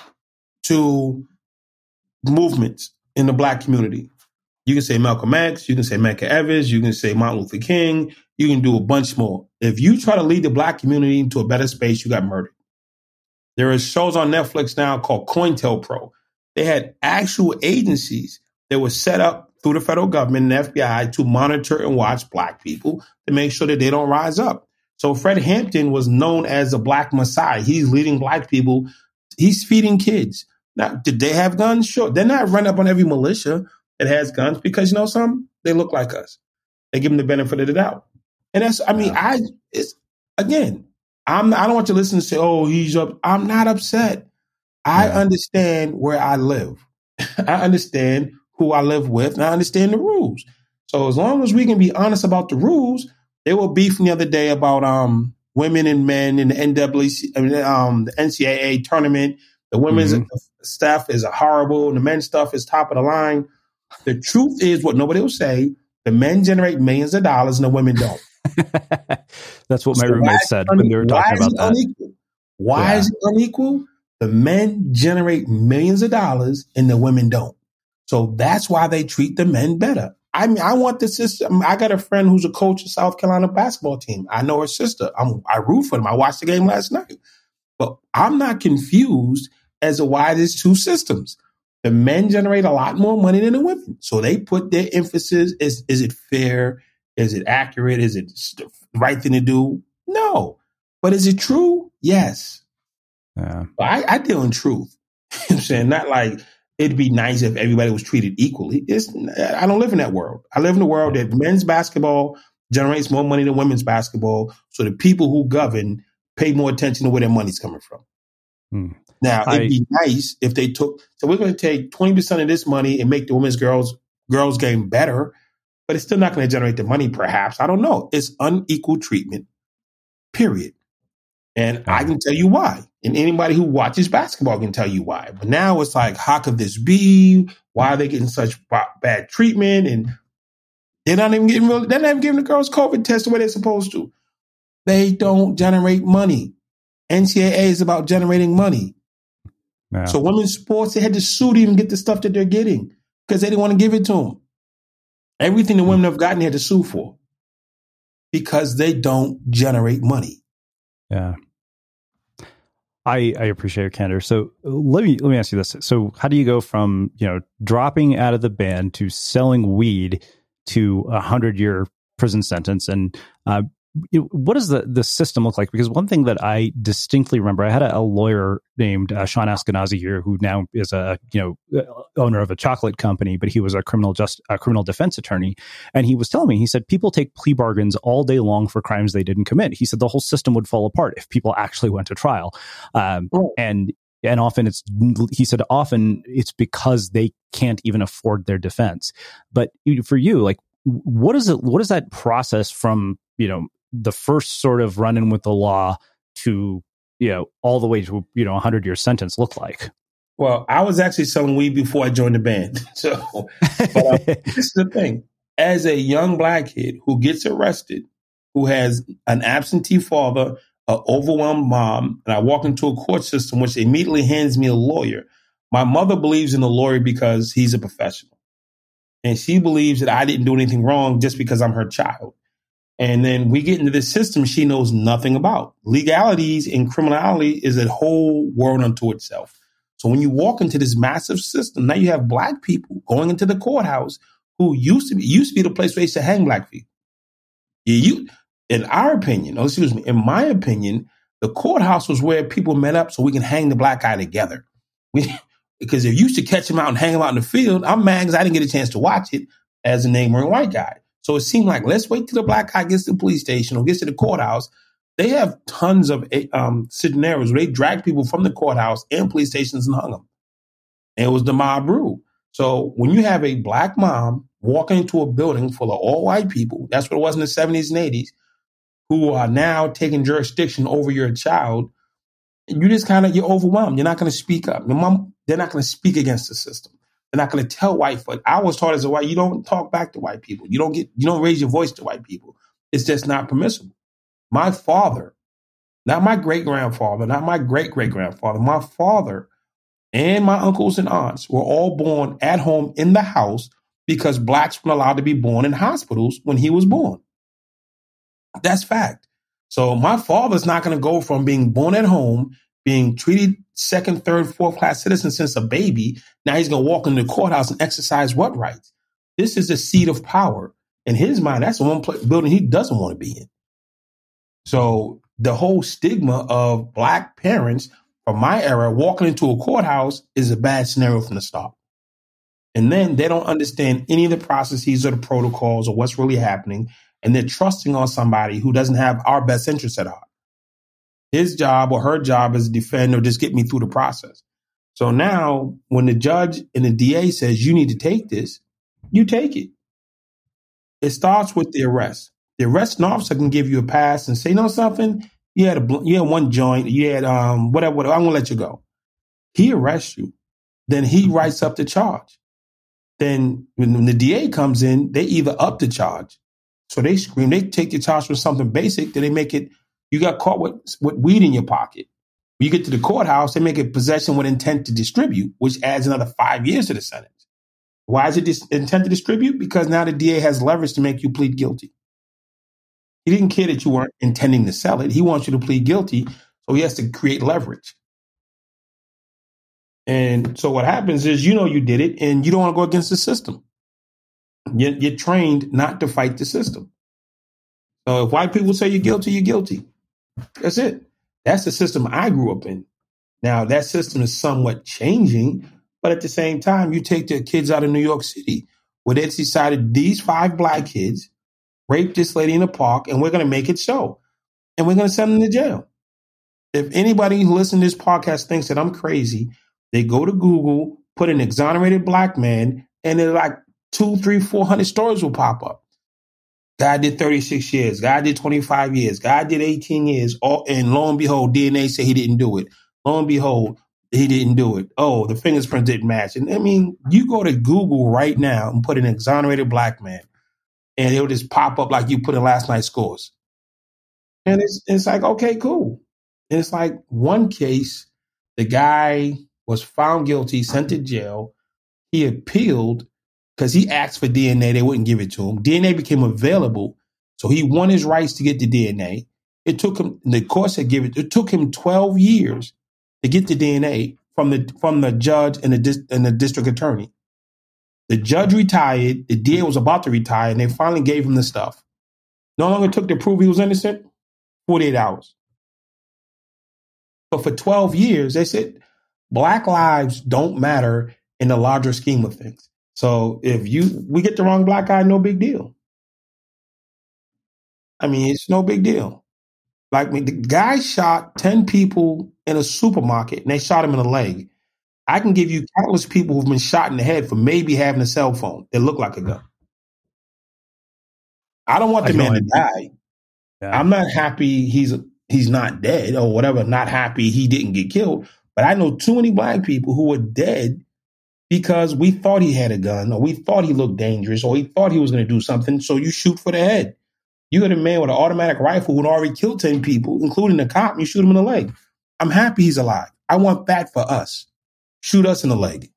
Speaker 2: to movements in the black community. You can say Malcolm X, you can say Medgar Evers, you can say Martin Luther King, you can do a bunch more. If you try to lead the black community into a better space, you got murdered. There are shows on Netflix now called COINTELPRO. They had actual agencies that were set up through the federal government and the F B I to monitor and watch black people to make sure that they don't rise up. So Fred Hampton was known as a black messiah. He's leading black people. He's feeding kids. Now, did they have guns? Sure. They're not running up on every militia that has guns because, you know, some, they look like us. They give them the benefit of the doubt. And that's, I mean, I, it's, again, I'm, I don't want you to listen and say, oh, he's up. I'm not upset. I
Speaker 9: Yeah.
Speaker 2: understand where I live. I understand who I live with, and I understand the rules. So as long as we can be honest about the rules, they were beefing the other day about um women and men in the N double A C, I mean, um, the N C double A tournament. The women's
Speaker 9: Mhm.
Speaker 2: stuff is horrible, and the men's stuff is top of the line. The truth is, what nobody will say, the men generate millions of dollars and the women don't.
Speaker 9: That's what my
Speaker 2: So
Speaker 9: roommate
Speaker 2: why-
Speaker 9: said when they were
Speaker 2: why
Speaker 9: talking
Speaker 2: is
Speaker 9: about
Speaker 2: it
Speaker 9: that.
Speaker 2: unequal? Why
Speaker 9: Yeah.
Speaker 2: is it unequal? The men generate millions of dollars and the women don't. So that's why they treat the men better. I mean, I want the system. I got a friend who's a coach of South Carolina basketball team. I know her sister. I'm, I root for them. I watched the game last night. But I'm not confused as to why there's two systems. The men generate a lot more money than the women. So they put their emphasis, is, is it fair? Is it accurate? Is it the right thing to do? No. But is it true? Yes.
Speaker 9: Yeah.
Speaker 2: But I, I deal in truth. You know what I'm saying? Not like it'd be nice if everybody was treated equally. It's, I don't live in that world. I live in a world that men's basketball generates more money than women's basketball. So the people who govern pay more attention to where their money's coming from.
Speaker 9: Hmm.
Speaker 2: Now,
Speaker 9: I-
Speaker 2: it'd be nice if they took, so we're going to take twenty percent of this money and make the women's girls girls game better. but it's still not going to generate the money, perhaps. I don't know. It's unequal treatment, period. And I can tell you why. And anybody who watches basketball can tell you why. But now it's like, how could this be? Why are they getting such bad treatment? And they're not even getting really, they're not even giving the girls COVID tests the way they're supposed to. They don't generate money. N C double A is about generating money. Yeah. So women's sports, they had to sue to even get the stuff that they're getting because they didn't want to give it to them. Everything the women have gotten, they had to sue for because they don't generate money.
Speaker 9: Yeah. I, I appreciate your candor. So let me let me ask you this. So how do you go from, you know, dropping out of the band to selling weed to a hundred year prison sentence? And uh, what does the, the system look like? Because one thing that I distinctly remember, I had a, a lawyer named uh, Sean Askenazi here, who now is a you know owner of a chocolate company, but he was a criminal just a criminal defense attorney, and he was telling me, he said people take plea bargains all day long for crimes they didn't commit. He said the whole system would fall apart if people actually went to trial, um, oh. and and often it's he said often it's because they can't even afford their defense. But for you, like, what is it? What is that process from you know? the first sort of run-in with the law to, you know, all the way to, you know, a hundred-year sentence look like?
Speaker 2: Well, I was actually selling weed before I joined the band. So, but uh, this is the thing. As a young black kid who gets arrested, who has an absentee father, an overwhelmed mom, and I walk into a court system which immediately hands me a lawyer. My mother believes in the lawyer because he's a professional. And she believes that I didn't do anything wrong just because I'm her child. And then we get into this system she knows nothing about. Legalities and criminality is a whole world unto itself. So when you walk into this massive system, now you have black people going into the courthouse who used to be used to be the place where they used to hang black people. You, in our opinion, oh, excuse me, in my opinion, the courthouse was where people met up so we can hang the black guy together. We, because if you used to catch him out and hang him out in the field, I'm mad because I didn't get a chance to watch it as a neighboring white guy. So it seemed like, let's wait till the black guy gets to the police station or gets to the courthouse. They have tons of um, scenarios where they drag people from the courthouse and police stations and hung them. And it was the mob rule. So when you have a black mom walking into a building full of all white people, that's what it was in the seventies and eighties, who are now taking jurisdiction over your child, you just kind of, you're overwhelmed. You're not going to speak up. Your mom, they're not going to speak against the system. They're not going to tell white folk. I was taught as a white, you don't talk back to white people. You don't get, you don't raise your voice to white people. It's just not permissible. My father, not my great grandfather, not my great great grandfather, my father and my uncles and aunts were all born at home in the house because blacks weren't allowed to be born in hospitals when he was born. That's fact. So my father's not going to go from being born at home, being treated second, third, fourth class citizen since a baby. Now he's going to walk into the courthouse and exercise what rights? This is a seat of power. In his mind, that's the one place, building he doesn't want to be in. So the whole stigma of black parents from my era walking into a courthouse is a bad scenario from the start. And then they don't understand any of the processes or the protocols or what's really happening. And they're trusting on somebody who doesn't have our best interests at heart. His job or her job is to defend or just get me through the process. So now when the judge and the D A says you need to take this, you take it. It starts with the arrest. The arresting officer can give you a pass and say, you know something? You had a you had one joint, you had um whatever, whatever, I'm gonna let you go. He arrests you. Then he writes up the charge. Then when the D A comes in, they either up the charge. So they scream, they take the charge for something basic, then they make it, you got caught with, with weed in your pocket. When you get to the courthouse, they make it possession with intent to distribute, which adds another five years to the sentence. Why is it dis- intent to distribute? Because now the D A has leverage to make you plead guilty. He didn't care that you weren't intending to sell it. He wants you to plead guilty, so he has to create leverage. And so what happens is, you know you did it, and you don't want to go against the system. You're, you're trained not to fight the system. So if white people say you're guilty, you're guilty. That's it. That's the system I grew up in. Now, that system is somewhat changing, but at the same time, you take the kids out of New York City, where they decided these five black kids raped this lady in the park, and we're going to make it so. And we're going to send them to jail. If anybody who listens to this podcast thinks that I'm crazy, they go to Google, put an exonerated black man, and they're like, two, three, four hundred stories will pop up. Guy did thirty-six years. Guy did twenty-five years. Guy did eighteen years. All, and lo and behold, D N A said he didn't do it. Lo and behold, he didn't do it. Oh, the fingerprints didn't match. And I mean, you go to Google right now and put an exonerated black man, and it'll just pop up like you put in last night's scores. And it's it's like, okay, cool. And it's like one case, the guy was found guilty, sent to jail. He appealed because he asked for D N A. They wouldn't give it to him. D N A became available. So he won his rights to get the D N A. It took him, the court said give it, it took him twelve years to get the D N A from the from the judge and the and the district attorney. The judge retired. The D A was about to retire, and they finally gave him the stuff. No longer took to prove he was innocent. forty-eight hours. But for twelve years, they said black lives don't matter in the larger scheme of things. So if you we get the wrong black guy, no big deal. I mean, it's no big deal. Like, I mean, the guy shot ten people in a supermarket, and they shot him in the leg. I can give you countless people who've been shot in the head for maybe having a cell phone that look like a gun. I don't want the man to die. Yeah. I'm not happy he's he's not dead or whatever, not happy he didn't get killed. But I know too many black people who were dead because we thought he had a gun, or we thought he looked dangerous, or he thought he was going to do something, so you shoot for the head. You got a man with an automatic rifle who had already killed ten people, including the cop, and you shoot him in the leg. I'm happy he's alive. I want that for us. Shoot us in the leg.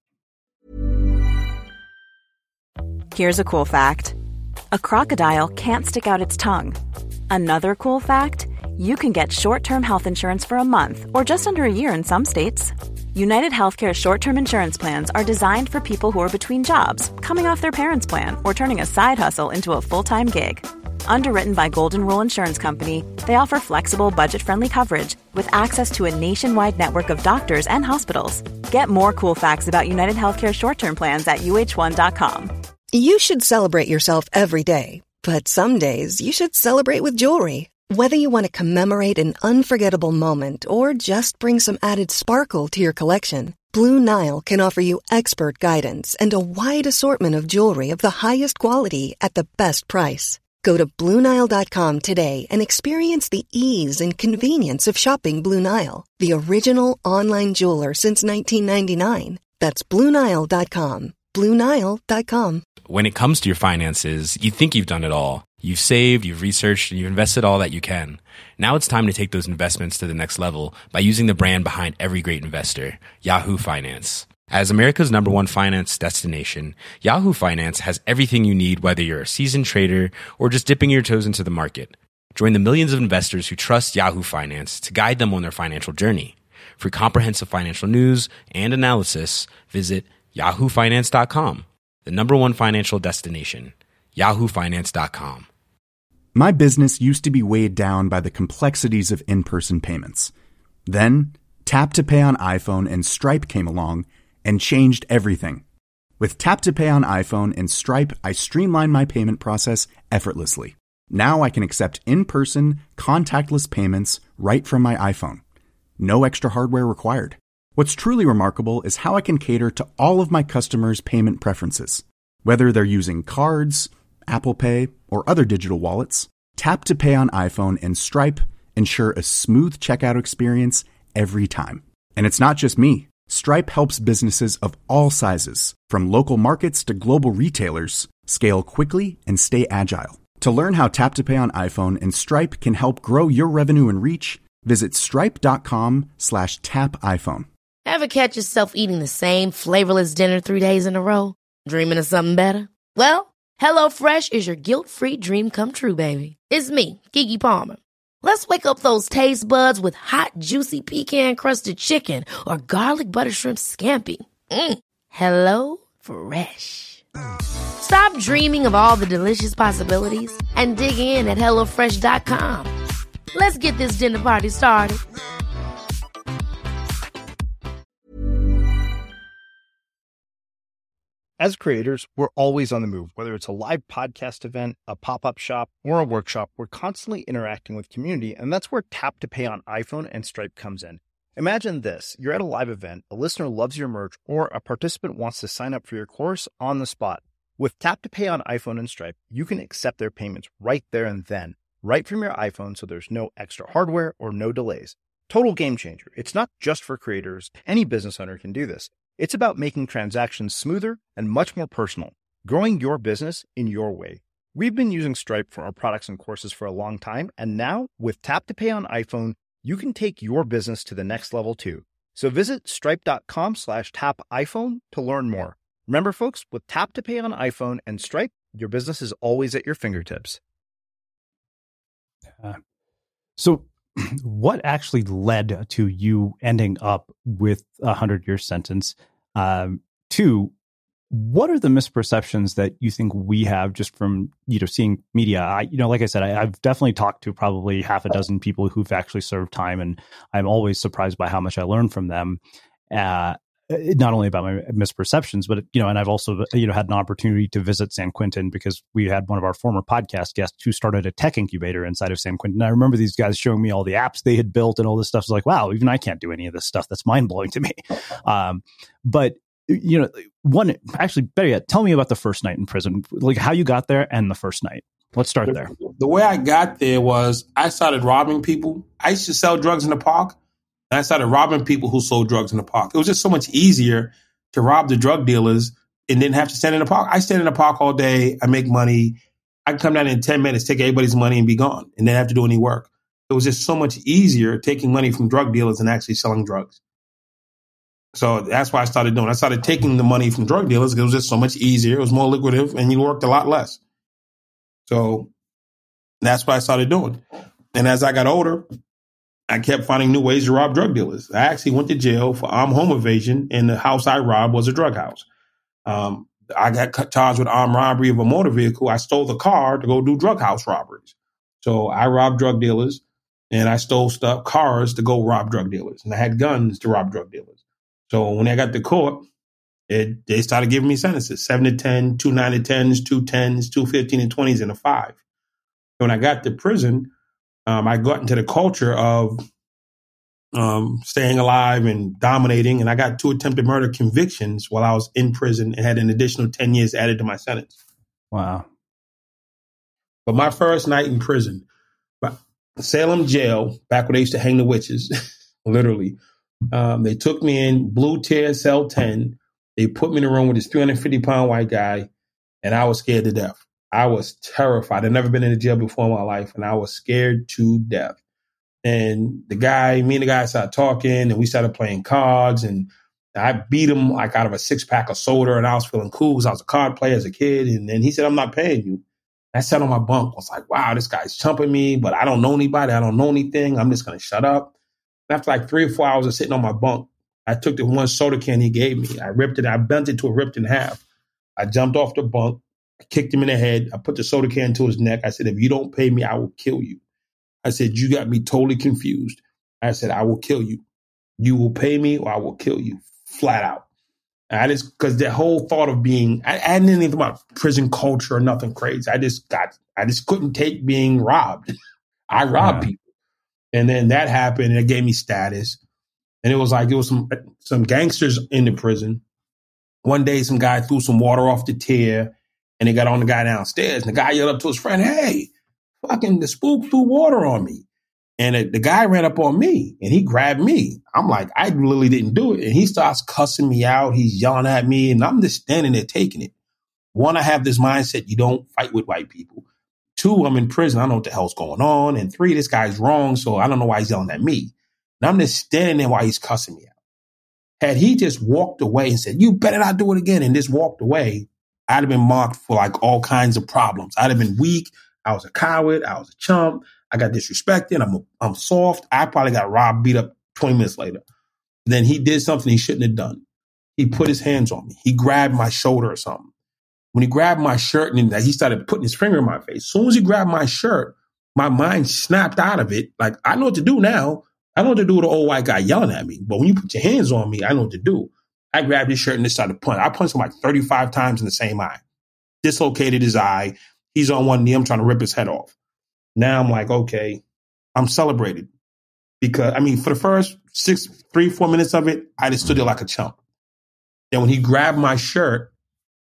Speaker 10: Here's a cool fact. A crocodile can't stick out its tongue. Another cool fact, you can get short-term health insurance for a month or just under a year in some states. United Healthcare short-term insurance plans are designed for people who are between jobs, coming off their parents' plan, or turning a side hustle into a full-time gig. Underwritten by Golden Rule Insurance Company, they offer flexible, budget-friendly coverage with access to a nationwide network of doctors and hospitals. Get more cool facts about United Healthcare short-term plans at U H one dot com.
Speaker 11: You should celebrate yourself every day, but some days you should celebrate with jewelry. Whether you want to commemorate an unforgettable moment or just bring some added sparkle to your collection, Blue Nile can offer you expert guidance and a wide assortment of jewelry of the highest quality at the best price. Go to Blue Nile dot com today and experience the ease and convenience of shopping Blue Nile, the original online jeweler since nineteen ninety-nine. That's Blue Nile dot com. Blue Nile dot com.
Speaker 12: When it comes to your finances, you think you've done it all. You've saved, you've researched, and you've invested all that you can. Now it's time to take those investments to the next level by using the brand behind every great investor, Yahoo Finance. As America's number one finance destination, Yahoo Finance has everything you need, whether you're a seasoned trader or just dipping your toes into the market. Join the millions of investors who trust Yahoo Finance to guide them on their financial journey. For comprehensive financial news and analysis, visit yahoo finance dot com, the number one financial destination, yahoo finance dot com.
Speaker 13: My business used to be weighed down by the complexities of in-person payments. Then, Tap to Pay on iPhone and Stripe came along and changed everything. With Tap to Pay on iPhone and Stripe, I streamlined my payment process effortlessly. Now I can accept in-person, contactless payments right from my iPhone. No extra hardware required. What's truly remarkable is how I can cater to all of my customers' payment preferences. Whether they're using cards, Apple Pay, or other digital wallets, Tap to Pay on iPhone and Stripe ensure a smooth checkout experience every time. And it's not just me. Stripe helps businesses of all sizes, from local markets to global retailers, scale quickly and stay agile. To learn how Tap to Pay on iPhone and Stripe can help grow your revenue and reach, visit stripe.com slash tap iPhone.
Speaker 14: Ever catch yourself eating the same flavorless dinner three days in a row? Dreaming of something better? Well, HelloFresh is your guilt-free dream come true, baby. It's me, Keke Palmer. Let's wake up those taste buds with hot, juicy pecan-crusted chicken or garlic butter shrimp scampi. Mm. Hello Fresh. Stop dreaming of all the delicious possibilities and dig in at hello fresh dot com. Let's get this dinner party started.
Speaker 1: As creators, we're always on the move. Whether it's a live podcast event, a pop-up shop, or a workshop, we're constantly interacting with community, and that's where Tap to Pay on iPhone and Stripe comes in. Imagine this. You're at a live event, a listener loves your merch, or a participant wants to sign up for your course on the spot. With Tap to Pay on iPhone and Stripe, you can accept their payments right there and then, right from your iPhone, so there's no extra hardware or no delays. Total game changer. It's not just for creators. Any business owner can do this. It's about making transactions smoother and much more personal, growing your business in your way. We've been using Stripe for our products and courses for a long time, and now with Tap to Pay on iPhone, you can take your business to the next level too. So visit stripe.com slash tap iPhone to learn more. Remember, folks, with Tap to Pay on iPhone and Stripe, your business is always at your fingertips.
Speaker 9: Uh, so what actually led to you ending up with a hundred-year sentence? Um, two, what are the misperceptions that you think we have just from, you know, seeing media? I, you know, like I said, I, I've definitely talked to probably half a dozen people who've actually served time, and I'm always surprised by how much I learn from them. Uh, not only about my misperceptions, but, you know, and I've also, you know, had an opportunity to visit San Quentin because we had one of our former podcast guests who started a tech incubator inside of San Quentin. And I remember these guys showing me all the apps they had built and all this stuff. It's like, wow, even I can't do any of this stuff. That's mind blowing to me. Um, but, you know, one, actually, better yet, tell me about the first night in prison, like how you got there and the first night. Let's start there.
Speaker 2: The way I got there was I started robbing people. I used to sell drugs in the park. And I started robbing people who sold drugs in the park. It was just so much easier to rob the drug dealers and didn't have to stand in the park. I stand in the park all day. I make money. I can come down in ten minutes, take everybody's money and be gone and then have to do any work. It was just so much easier taking money from drug dealers than actually selling drugs. So that's why I started doing it. I started taking the money from drug dealers because it was just so much easier. It was more lucrative and you worked a lot less. So that's what I started doing. And as I got older, I kept finding new ways to rob drug dealers. I actually went to jail for armed home invasion, and the house I robbed was a drug house. Um, I got charged with armed robbery of a motor vehicle. I stole the car to go do drug house robberies. So I robbed drug dealers, and I stole stuff, cars to go rob drug dealers, and I had guns to rob drug dealers. So when I got to court, it, they started giving me sentences, seven to ten, two nine to tens, two tens, two fifteen and twenties, and a five. When I got to prison, Um, I got into the culture of um, staying alive and dominating, and I got two attempted murder convictions while I was in prison and had an additional ten years added to my sentence.
Speaker 9: Wow.
Speaker 2: But my first night in prison, Salem jail, back where they used to hang the witches, literally, um, they took me in, blue tier, cell ten. They put me in a room with this three hundred fifty pound white guy, and I was scared to death. I was terrified. I'd never been in a jail before in my life, and I was scared to death. And the guy, me and the guy started talking, and we started playing cards, and I beat him like out of a six-pack of soda, and I was feeling cool because I was a card player as a kid. And then he said, I'm not paying you. I sat on my bunk. I was like, wow, this guy's chumping me, but I don't know anybody. I don't know anything. I'm just going to shut up. And after like three or four hours of sitting on my bunk, I took the one soda can he gave me. I ripped it. I bent it to a ripped in half. I jumped off the bunk. I kicked him in the head. I put the soda can to his neck. I said, if you don't pay me, I will kill you. I said, you got me totally confused. I said, I will kill you. You will pay me or I will kill you, flat out. And I just, because the whole thought of being, I, I hadn't anything about prison culture or nothing crazy. I just got, I just couldn't take being robbed. I robbed yeah. people. And then that happened and it gave me status. And it was like, it was some, some gangsters in the prison. One day, some guy threw some water off the tier. And they got on the guy downstairs. And the guy yelled up to his friend, hey, fucking the spook threw water on me. And it, the guy ran up on me and he grabbed me. I'm like, I really didn't do it. And he starts cussing me out. He's yelling at me. And I'm just standing there taking it. One, I have this mindset, you don't fight with white people. Two, I'm in prison. I don't know what the hell's going on. And three, this guy's wrong. So I don't know why he's yelling at me. And I'm just standing there while he's cussing me out. Had he just walked away and said, you better not do it again, and just walked away, I'd have been marked for like all kinds of problems. I'd have been weak. I was a coward. I was a chump. I got disrespected. I'm a, I'm soft. I probably got robbed, beat up twenty minutes later. Then he did something he shouldn't have done. He put his hands on me. He grabbed my shoulder or something. When he grabbed my shirt and he started putting his finger in my face, as soon as he grabbed my shirt, my mind snapped out of it. Like, I know what to do now. I know what to do with the old white guy yelling at me. But when you put your hands on me, I know what to do. I grabbed his shirt and just started punching. I punched him like thirty-five times in the same eye. Dislocated his eye. He's on one knee. I'm trying to rip his head off. Now I'm like, okay, I'm celebrated. Because, I mean, for the first six, three, four minutes of it, I just stood there like a chump. Then when he grabbed my shirt,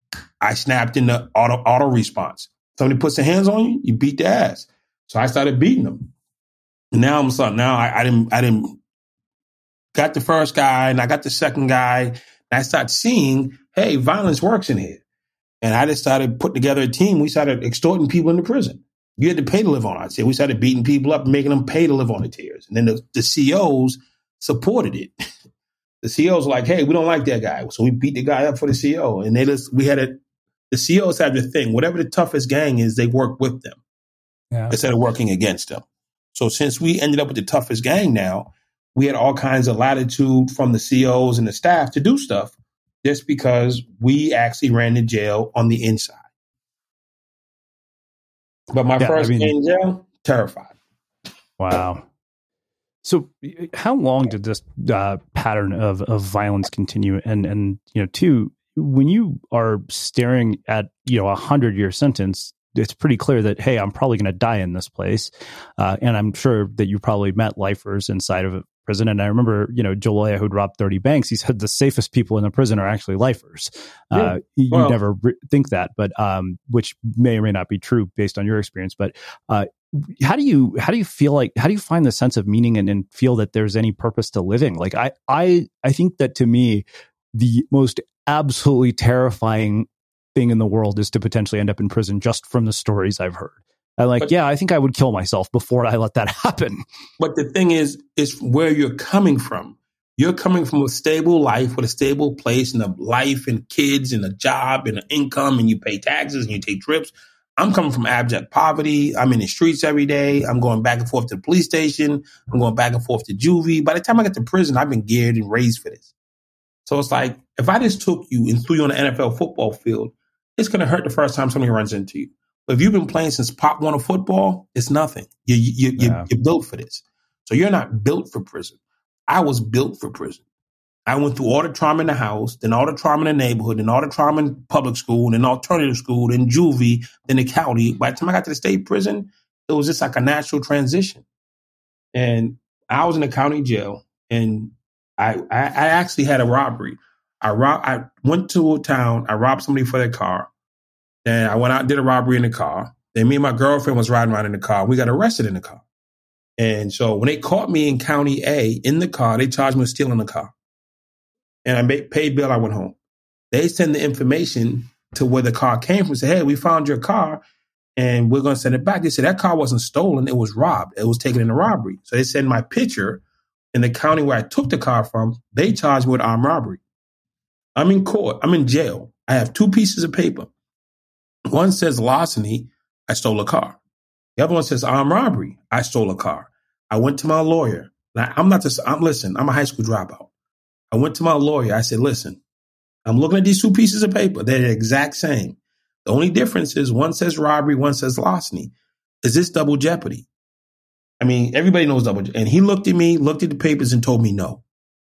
Speaker 2: I snapped in the auto auto response. Somebody puts their hands on you, you beat their ass. So I started beating them. Now I'm sorry. Now I, I didn't. I didn't. Got the first guy, and I got the second guy. And I started seeing, hey, violence works in here. And I just started putting together a team. We started extorting people into prison. You had to pay to live on our tier. We started beating people up and making them pay to live on the tiers. And then the, the C Os supported it. The C Os were like, hey, we don't like that guy. So we beat the guy up for the C O. And they just, we had a, the C Os have the thing. Whatever the toughest gang is, they work with them yeah. instead of working against them. So since we ended up with the toughest gang now, we had all kinds of latitude from the C Os and the staff to do stuff just because we actually ran the jail on the inside. But my yeah, first I mean, day in jail, terrified.
Speaker 9: Wow. So how long did this uh, pattern of, of violence continue? And, and, you know, two, when you are staring at, you know, a hundred year sentence, it's pretty clear that, hey, I'm probably going to die in this place. Uh, and I'm sure that you probably met lifers inside of a prison. And I remember, you know, Joliah, who'd robbed thirty banks, he said the safest people in the prison are actually lifers. Yeah. Uh, you well, never re- think that, but um, which may or may not be true based on your experience. But uh, how do you how do you feel like how do you find the sense of meaning and, and feel that there's any purpose to living? Like I I I think that to me, the most absolutely terrifying thing in the world is to potentially end up in prison just from the stories I've heard. I like, but, yeah, I think I would kill myself before I let that happen.
Speaker 2: But the thing is, is where you're coming from. You're coming from a stable life with a stable place and a life and kids and a job and an income, and you pay taxes and you take trips. I'm coming from abject poverty. I'm in the streets every day. I'm going back and forth to the police station. I'm going back and forth to juvie. By the time I get to prison, I've been geared and raised for this. So it's like, if I just took you and threw you on the N F L football field, it's going to hurt the first time somebody runs into you. But if you've been playing since Pop Warner football, it's nothing. You, you, you, yeah. You're built for this. So you're not built for prison. I was built for prison. I went through all the trauma in the house, then all the trauma in the neighborhood, then all the trauma in public school, then alternative school, then juvie, then the county. By the time I got to the state prison, it was just like a natural transition. And I was in the county jail, and I, I, I actually had a robbery. I rob, I went to a town. I robbed somebody for their car. Then I went out and did a robbery in the car. Then me and my girlfriend was riding around in the car. We got arrested in the car. And so when they caught me in County A in the car, they charged me with stealing the car. And I made, paid bail. I went home. They send the information to where the car came from. Say, hey, we found your car and we're going to send it back. They said that car wasn't stolen. It was robbed. It was taken in a robbery. So they send my picture in the county where I took the car from. They charged me with armed robbery. I'm in court. I'm in jail. I have two pieces of paper. One says larceny, I stole a car. The other one says armed robbery, I stole a car. I went to my lawyer. Now, I'm not just, I'm, listen, I'm a high school dropout. I went to my lawyer. I said, listen, I'm looking at these two pieces of paper. They're the exact same. The only difference is one says robbery, one says larceny. Is this double jeopardy? I mean, everybody knows double jeopardy. And he looked at me, looked at the papers and told me no.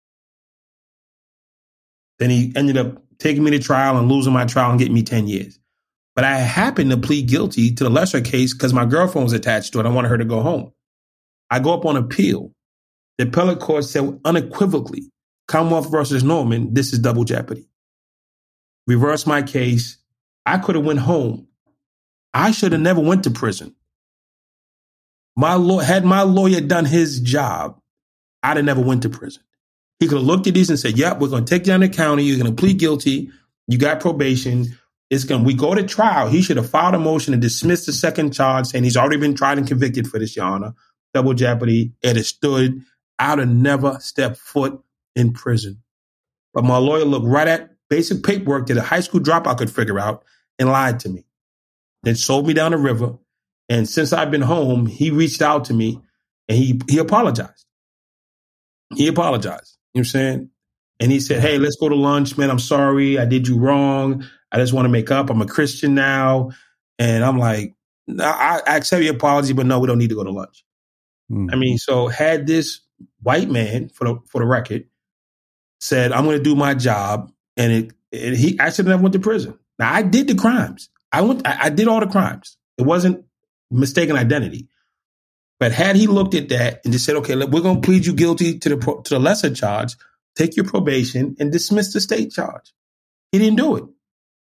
Speaker 2: Then he ended up taking me to trial and losing my trial and getting me ten years. But I happened to plead guilty to the lesser case because my girlfriend was attached to it. I wanted her to go home. I go up on appeal. The appellate court said unequivocally, Commonwealth versus Norman, this is double jeopardy. Reverse my case. I could have went home. I should have never went to prison. My law, had my lawyer done his job, I'd have never went to prison. He could have looked at these and said, yep, we're going to take you down to the county. You're going to plead guilty. You got probation. It's going. We go to trial. He should have filed a motion to dismiss the second charge, saying he's already been tried and convicted for this, Your Honor. Double jeopardy. It has stood. I'd have never stepped foot in prison. But my lawyer looked right at basic paperwork that a high school dropout could figure out and lied to me. Then sold me down the river. And since I've been home, he reached out to me and he he apologized. He apologized. You know what I'm saying? And he said, hey, let's go to lunch, man. I'm sorry. I did you wrong. I just want to make up. I'm a Christian now. And I'm like, I, I accept your apology, but no, we don't need to go to lunch. Mm. I mean, so had this white man, for the for the record, said, I'm going to do my job. And it, it he I should have never went to prison. Now, I did the crimes. I went. I, I did all the crimes. It wasn't mistaken identity. But had he looked at that and just said, okay, look, we're going to plead you guilty to the to the lesser charge, take your probation and dismiss the state charge. He didn't do it.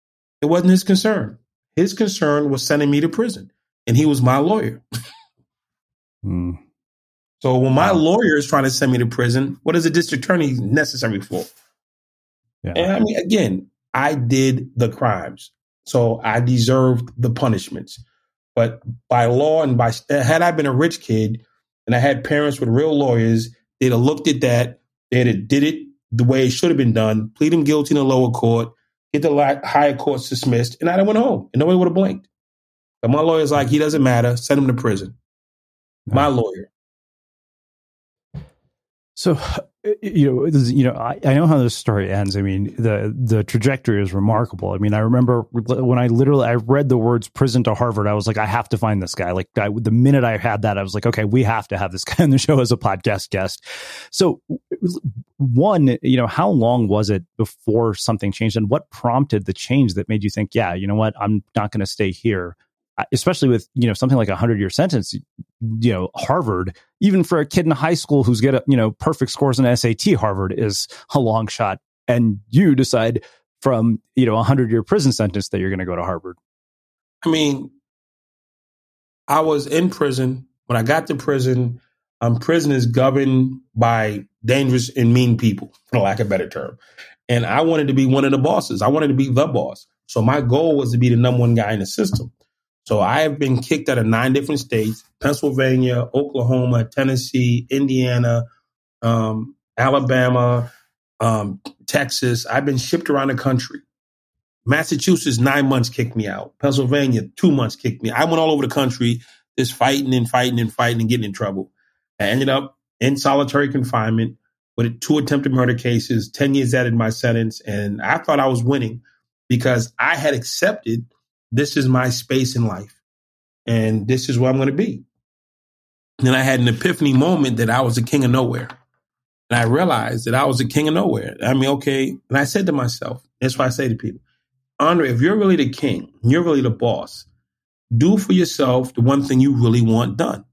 Speaker 2: It wasn't his concern. His concern was sending me to prison, and he was my lawyer.
Speaker 9: mm.
Speaker 2: So when my lawyer is trying to send me to prison, what is a district attorney necessary for? Yeah. And I mean, again, I did the crimes, so I deserved the punishments. But by law and by, had I been a rich kid and I had parents with real lawyers, they'd have looked at that, they'd have did it the way it should have been done, plead him guilty in the lower court, get the higher courts dismissed, and I'd have went home and nobody would have blinked. But my lawyer's like, he doesn't matter, send him to prison. No. My lawyer.
Speaker 9: So, you know, this, you know, I, I know how this story ends. I mean, the the trajectory is remarkable. I mean, I remember when I literally I read the words "prison to Harvard," I was like, I have to find this guy. Like, I, the minute I had that, I was like, okay, we have to have this guy on the show as a podcast guest. So, one, you know, how long was it before something changed, and what prompted the change that made you think, yeah, you know what, I'm not going to stay here? Especially with, you know, something like a hundred year sentence, you know, Harvard, even for a kid in high school who's got, you know, perfect scores in S A T, Harvard is a long shot. And you decide from, you know, a hundred year prison sentence that you're going to go to Harvard.
Speaker 2: I mean, I was in prison. When I got to prison, um, prison is governed by dangerous and mean people, for lack of a better term. And I wanted to be one of the bosses. I wanted to be the boss. So my goal was to be the number one guy in the system. So I have been kicked out of nine different states: Pennsylvania, Oklahoma, Tennessee, Indiana, um, Alabama, um, Texas. I've been shipped around the country. Massachusetts, nine months kicked me out. Pennsylvania, two months kicked me. I went all over the country just fighting and fighting and fighting and getting in trouble. I ended up in solitary confinement with two attempted murder cases, ten years added my sentence. And I thought I was winning because I had accepted this is my space in life, and this is where I'm going to be. And then I had an epiphany moment that I was the king of nowhere. And I realized that I was the king of nowhere. I mean, okay. And I said to myself, that's why I say to people, Andre, if you're really the king, you're really the boss, do for yourself the one thing you really want done.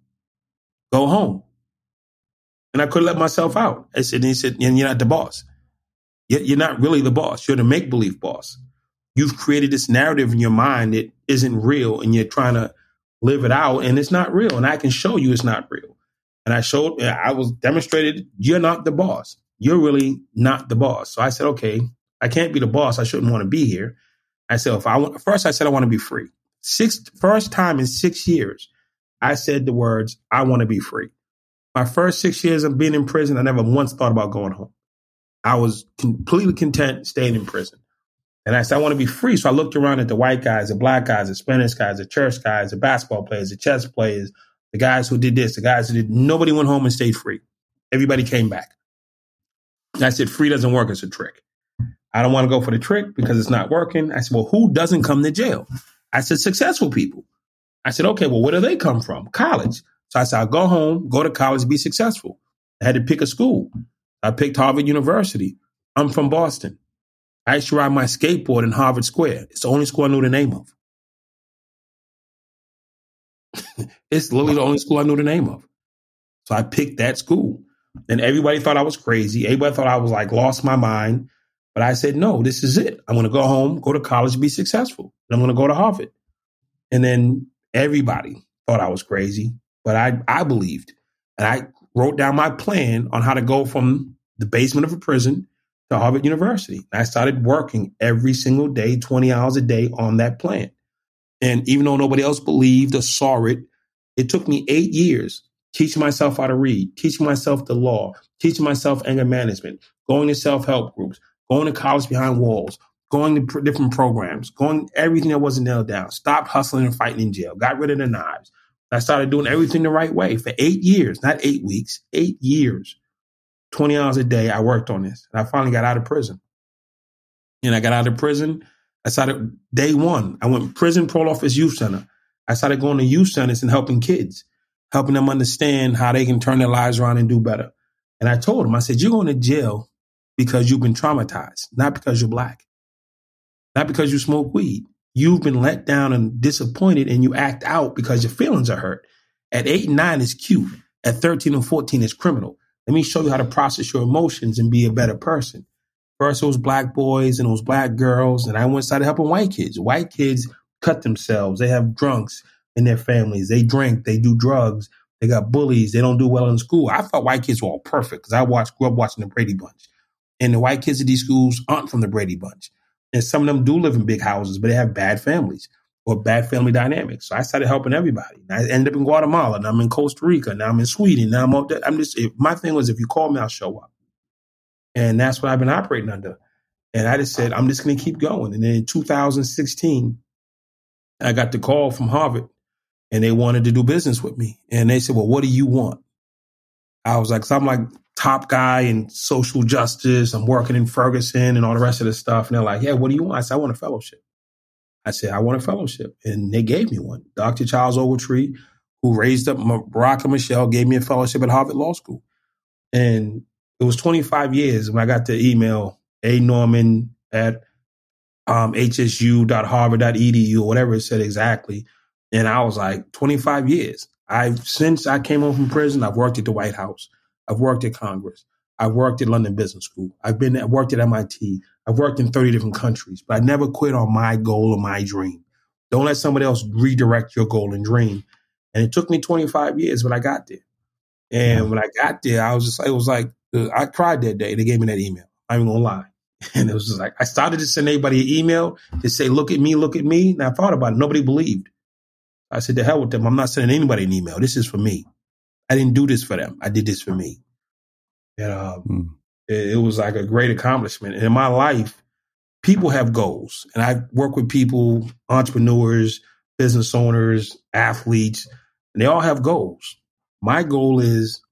Speaker 2: Go home. And I couldn't let myself out. I said, and he said, and you're not the boss. You're not really the boss. You're the make-believe boss. You've created this narrative in your mind that isn't real, and you're trying to live it out, and it's not real. And I can show you it's not real. And I showed, I was demonstrated, you're not the boss. You're really not the boss. So I said, okay, I can't be the boss. I shouldn't want to be here. I said, if I want, first I said, I want to be free. Six, first time in six years, I said the words, I want to be free. My first six years of being in prison, I never once thought about going home. I was completely content staying in prison. And I said, I want to be free. So I looked around at the white guys, the black guys, the Spanish guys, the church guys, the basketball players, the chess players, the guys who did this, the guys who did, nobody went home and stayed free. Everybody came back. And I said, free doesn't work as a trick. I don't want to go for the trick because it's not working. I said, well, who doesn't come to jail? I said, successful people. I said, okay, well, where do they come from? College. So I said, I'll go home, go to college, be successful. I had to pick a school. I picked Harvard University. I'm from Boston. I used to ride my skateboard in Harvard Square. It's the only school I knew the name of. It's literally the only school I knew the name of. So I picked that school. And everybody thought I was crazy. Everybody thought I was like lost my mind. But I said, no, this is it. I'm going to go home, go to college, be successful. And I'm going to go to Harvard. And then everybody thought I was crazy. But I, I believed. And I wrote down my plan on how to go from the basement of a prison to Harvard University. I started working every single day, twenty hours a day on that plan. And even though nobody else believed or saw it, it took me eight years teaching myself how to read, teaching myself the law, teaching myself anger management, going to self-help groups, going to college behind walls, going to pr- different programs, going everything that wasn't nailed down, stopped hustling and fighting in jail, got rid of the knives. I started doing everything the right way for eight years, not eight weeks, eight years. twenty hours a day, I worked on this. And I finally got out of prison. And I got out of prison. I started day one. I went prison, parole office, youth center. I started going to youth centers and helping kids, helping them understand how they can turn their lives around and do better. And I told them, I said, you're going to jail because you've been traumatized, not because you're black, not because you smoke weed. You've been let down and disappointed, and you act out because your feelings are hurt. At eight and nine, it's cute. At thirteen and fourteen, it's criminal. Let me show you how to process your emotions and be a better person. First it was black boys and it was black girls. And I went and started helping white kids. White kids cut themselves. They have drunks in their families. They drink. They do drugs. They got bullies. They don't do well in school. I thought white kids were all perfect because I watched, grew up watching the Brady Bunch. And the white kids at these schools aren't from the Brady Bunch. And some of them do live in big houses, but they have bad families or bad family dynamics. So I started helping everybody. And I ended up in Guatemala. Now I'm in Costa Rica. Now I'm in Sweden. Now I'm, I'm just, if, my thing was, if you call me, I'll show up. And that's what I've been operating under. And I just said, I'm just going to keep going. And then in two thousand sixteen, I got the call from Harvard and they wanted to do business with me. And they said, well, what do you want? I was like, 'cause I'm like top guy in social justice. I'm working in Ferguson and all the rest of the stuff. And they're like, yeah, what do you want? I said, I want a fellowship. I said, I want a fellowship. And they gave me one. Doctor Charles Ogletree, who raised up Barack and Michelle, gave me a fellowship at Harvard Law School. And it was twenty-five years when I got the email, A Norman at um, H S U dot harvard dot E D U, or whatever it said exactly. And I was like, twenty-five years. I've since I came home from prison, I've worked at the White House. I've worked at Congress. I've worked at London Business School. I've been I've worked at M I T. I've worked in thirty different countries, but I never quit on my goal or my dream. Don't let somebody else redirect your goal and dream. And it took me twenty-five years, but I got there. And when I got there, I was just, it was like, I cried that day. They gave me that email. I'm even gonna lie. And it was just like, I started to send everybody an email to say, look at me, look at me. And I thought about it. Nobody believed. I said, to hell with them. I'm not sending anybody an email. This is for me. I didn't do this for them. I did this for me. And uh, hmm. it, it was like a great accomplishment. And in my life, people have goals. And I work with people, entrepreneurs, business owners, athletes, and they all have goals. My goal is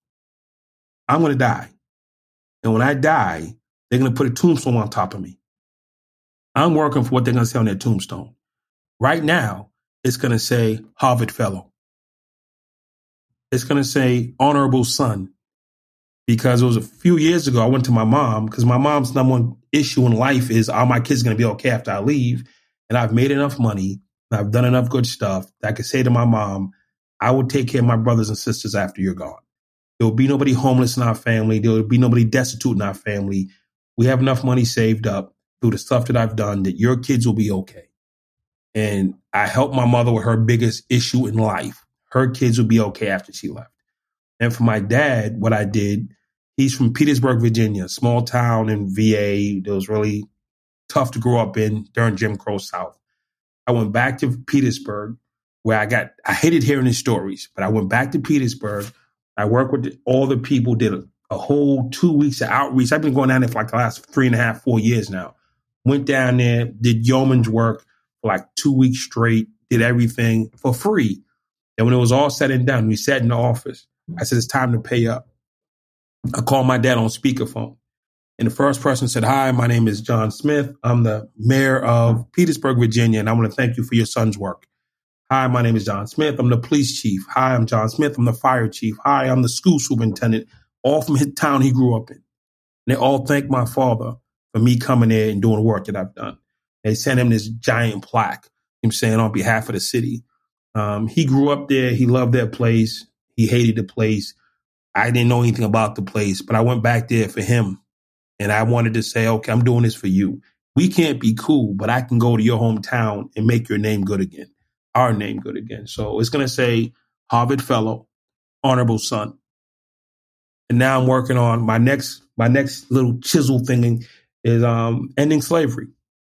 Speaker 2: I'm going to die. And when I die, they're going to put a tombstone on top of me. I'm working for what they're going to say on their tombstone. Right now, it's going to say Harvard Fellow. It's going to say Honorable Son. Because it was a few years ago, I went to my mom, because my mom's number one issue in life is, are my kids going to be okay after I leave? And I've made enough money, and I've done enough good stuff that I could say to my mom, I will take care of my brothers and sisters after you're gone. There will be nobody homeless in our family. There will be nobody destitute in our family. We have enough money saved up through the stuff that I've done that your kids will be okay. And I helped my mother with her biggest issue in life. Her kids will be okay after she left. And for my dad, what I did, he's from Petersburg, Virginia, a small town in V A that was really tough to grow up in during Jim Crow South. I went back to Petersburg where I got, I hated hearing his stories, but I went back to Petersburg. I worked with all the people, did a, a whole two weeks of outreach. I've been going down there for like the last three and a half, four years now. Went down there, did yeoman's work for like two weeks straight, did everything for free. And when it was all said and done, we sat in the office. I said, it's time to pay up. I called my dad on speakerphone. And the first person said, hi, my name is John Smith. I'm the mayor of Petersburg, Virginia, and I want to thank you for your son's work. Hi, my name is John Smith. I'm the police chief. Hi, I'm John Smith. I'm the fire chief. Hi, I'm the school superintendent, all from his town he grew up in. And they all thanked my father for me coming there and doing the work that I've done. They sent him this giant plaque, him saying on behalf of the city. Um, he grew up there. He loved that place. He hated the place. I didn't know anything about the place, but I went back there for him. And I wanted to say, okay, I'm doing this for you. We can't be cool, but I can go to your hometown and make your name good again. Our name good again. So it's going to say Harvard Fellow, Honorable Son. And now I'm working on my next, my next little chisel thing is um, ending slavery.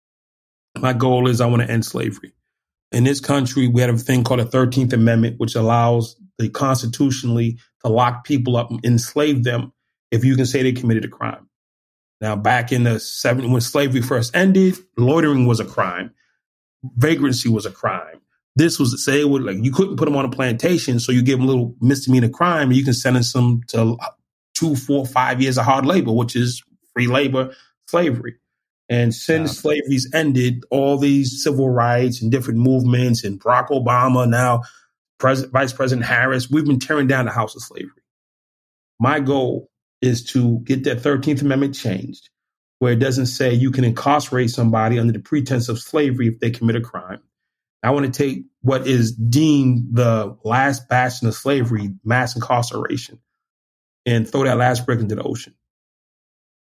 Speaker 2: My goal is I want to end slavery. In this country, we had a thing called the thirteenth Amendment, which allows the constitutionally to lock people up and enslave them if you can say they committed a crime. Now, back in the seventies, when slavery first ended, loitering was a crime. Vagrancy was a crime. This was to say, it would, like, you couldn't put them on a plantation, so you give them a little misdemeanor crime, and you can sentence them to two, four, five years of hard labor, which is free labor, slavery. And since yeah. slavery's ended, all these civil rights and different movements, and Barack Obama, now President, Vice President Harris, we've been tearing down the house of slavery. My goal is to get that thirteenth Amendment changed, where it doesn't say you can incarcerate somebody under the pretense of slavery if they commit a crime. I want to take what is deemed the last bastion of slavery, mass incarceration, and throw that last brick into the ocean.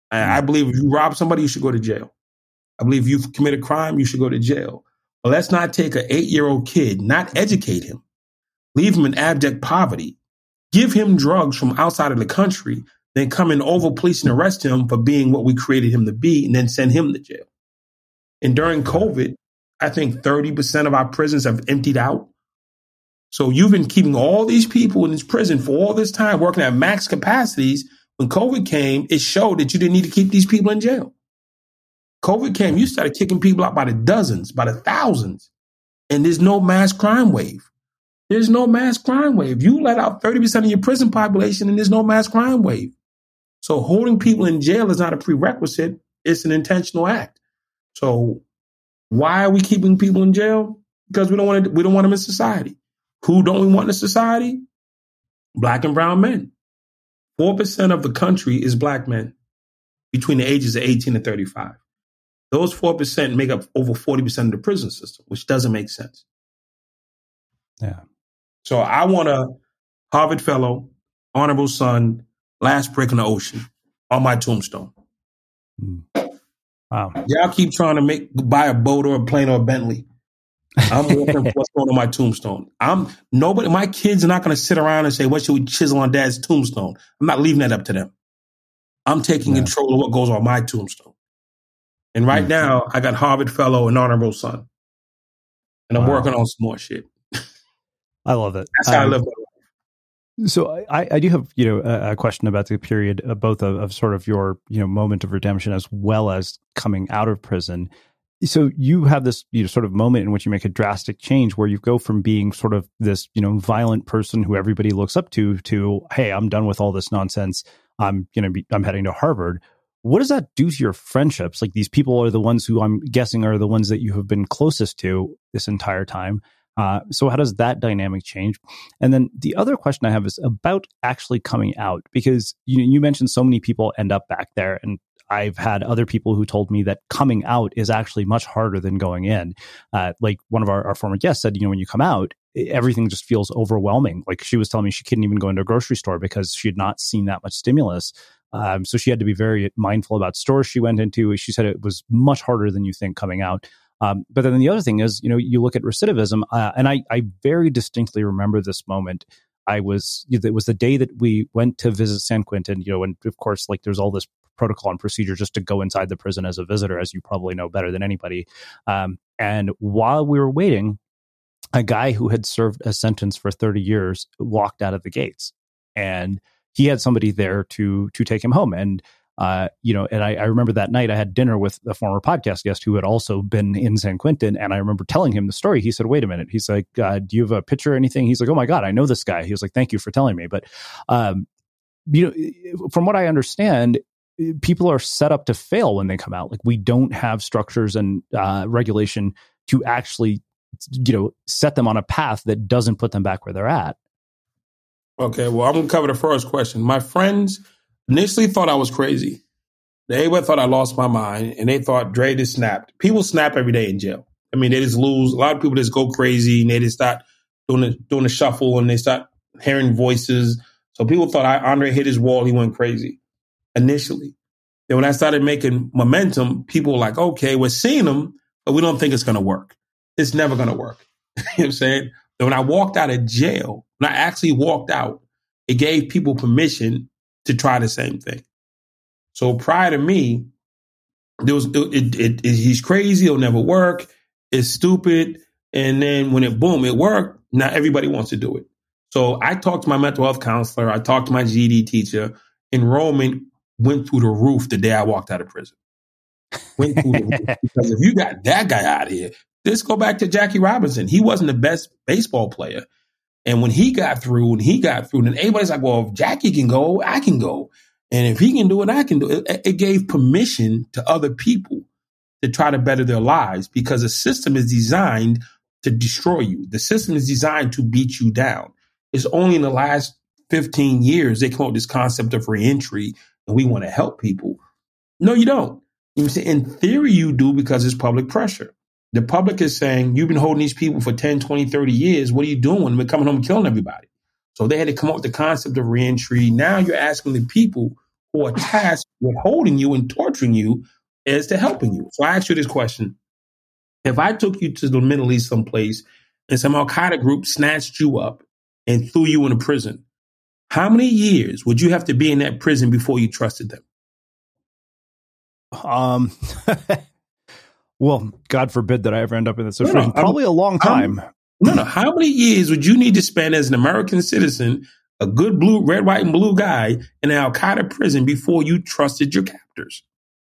Speaker 2: I, I believe if you rob somebody, you should go to jail. I believe if you've committed a crime, you should go to jail. But let's not take an eight-year-old kid, not educate him, leave him in abject poverty, give him drugs from outside of the country, then come and over police and arrest him for being what we created him to be, and then send him to jail. And during COVID, I think thirty percent of our prisons have emptied out. So you've been keeping all these people in this prison for all this time, working at max capacities. When COVID came, it showed that you didn't need to keep these people in jail. COVID came, you started kicking people out by the dozens, by the thousands, and there's no mass crime wave. There's no mass crime wave. You let out thirty percent of your prison population and there's no mass crime wave. So holding people in jail is not a prerequisite. It's an intentional act. So why are we keeping people in jail? Because we don't want to, we don't want them in society. Who don't we want in society? Black and brown men. four percent of the country is black men between the ages of eighteen and thirty-five. Those four percent make up over forty percent of the prison system, which doesn't make sense.
Speaker 9: Yeah.
Speaker 2: So I want a Harvard fellow, honorable son, last brick in the ocean on my tombstone.
Speaker 9: Mm. Wow.
Speaker 2: Y'all keep trying to make buy a boat or a plane or a Bentley. I'm working for what's going on my tombstone. I'm nobody. My kids are not going to sit around and say, "What should we chisel on Dad's tombstone?" I'm not leaving that up to them. I'm taking yeah. control of what goes on my tombstone. And right mm-hmm. now, I got Harvard fellow and honorable son, and I'm wow. working on some more shit.
Speaker 9: I love it.
Speaker 2: That's how um, I live my life.
Speaker 9: So I, I do have, you know, a, a question about the period, uh, both of, of sort of your, you know, moment of redemption as well as coming out of prison. So you have this, you know, sort of moment in which you make a drastic change where you go from being sort of this, you know, violent person who everybody looks up to, to, hey, I'm done with all this nonsense. I'm going to be, I'm heading to Harvard. What does that do to your friendships? Like, these people are the ones who I'm guessing are the ones that you have been closest to this entire time. Uh, so how does that dynamic change? And then the other question I have is about actually coming out, because you, you mentioned so many people end up back there, and I've had other people who told me that coming out is actually much harder than going in. Uh, like one of our, our former guests said, you know, when you come out, everything just feels overwhelming. Like, she was telling me she couldn't even go into a grocery store because she had not seen that much stimulus. Um, so she had to be very mindful about stores she went into. She said it was much harder than you think coming out. Um, but then the other thing is, you know, you look at recidivism, uh, and I, I very distinctly remember this moment. I was, it was the day that we went to visit San Quentin, you know, and of course, like, there's all this protocol and procedure just to go inside the prison as a visitor, as you probably know better than anybody. Um, and while we were waiting, a guy who had served a sentence for thirty years walked out of the gates, and he had somebody there to to take him home. And Uh, you know, and I, I remember that night I had dinner with a former podcast guest who had also been in San Quentin. And I remember telling him the story. He said, wait a minute. He's like, uh, do you have a picture or anything? He's like, oh my God, I know this guy. He was like, thank you for telling me. But, um, you know, from what I understand, people are set up to fail when they come out. Like, we don't have structures and uh, regulation to actually, you know, set them on a path that doesn't put them back where they're at.
Speaker 2: Okay, well, I'm going to cover the first question. My friends initially thought I was crazy. They thought I lost my mind, and they thought Dre just snapped. People snap every day in jail. I mean, they just lose. A lot of people just go crazy, and they just start doing the, doing the shuffle, and they start hearing voices. So people thought I, Andre hit his wall. He went crazy initially. Then when I started making momentum, people were like, okay, we're seeing him, but we don't think it's going to work. It's never going to work. You know what I'm saying? Then when I walked out of jail, when I actually walked out, it gave people permission to try the same thing. So prior to me, there was it, it, it, it, he's crazy. It'll never work. It's stupid. And then when it boom, it worked. Now everybody wants to do it. So I talked to my mental health counselor. I talked to my G E D teacher. Enrollment went through the roof the day I walked out of prison. Went through the roof. Because if you got that guy out of here, let's go back to Jackie Robinson. He wasn't the best baseball player. And when he got through, and he got through, then everybody's like, well, if Jackie can go, I can go. And if he can do it, I can do it. It gave permission to other people to try to better their lives, because the system is designed to destroy you. The system is designed to beat you down. It's only in the last fifteen years they come up with this concept of reentry, and we want to help people. No, you don't. You know, in theory, you do, because it's public pressure. The public is saying, you've been holding these people for ten, twenty, thirty years. What are you doing when they're coming home and killing everybody? So they had to come up with the concept of reentry. Now you're asking the people who are tasked with holding you and torturing you as to helping you. So I ask you this question. If I took you to the Middle East someplace and some Al-Qaeda group snatched you up and threw you in a prison, how many years would you have to be in that prison before you trusted them?
Speaker 9: Um, well, God forbid that I ever end up in this situation. No, no, Probably I'm, a long time.
Speaker 2: I'm, no, no. How many years would you need to spend as an American citizen, a good blue, red, white, and blue guy in an Al-Qaeda prison before you trusted your captors?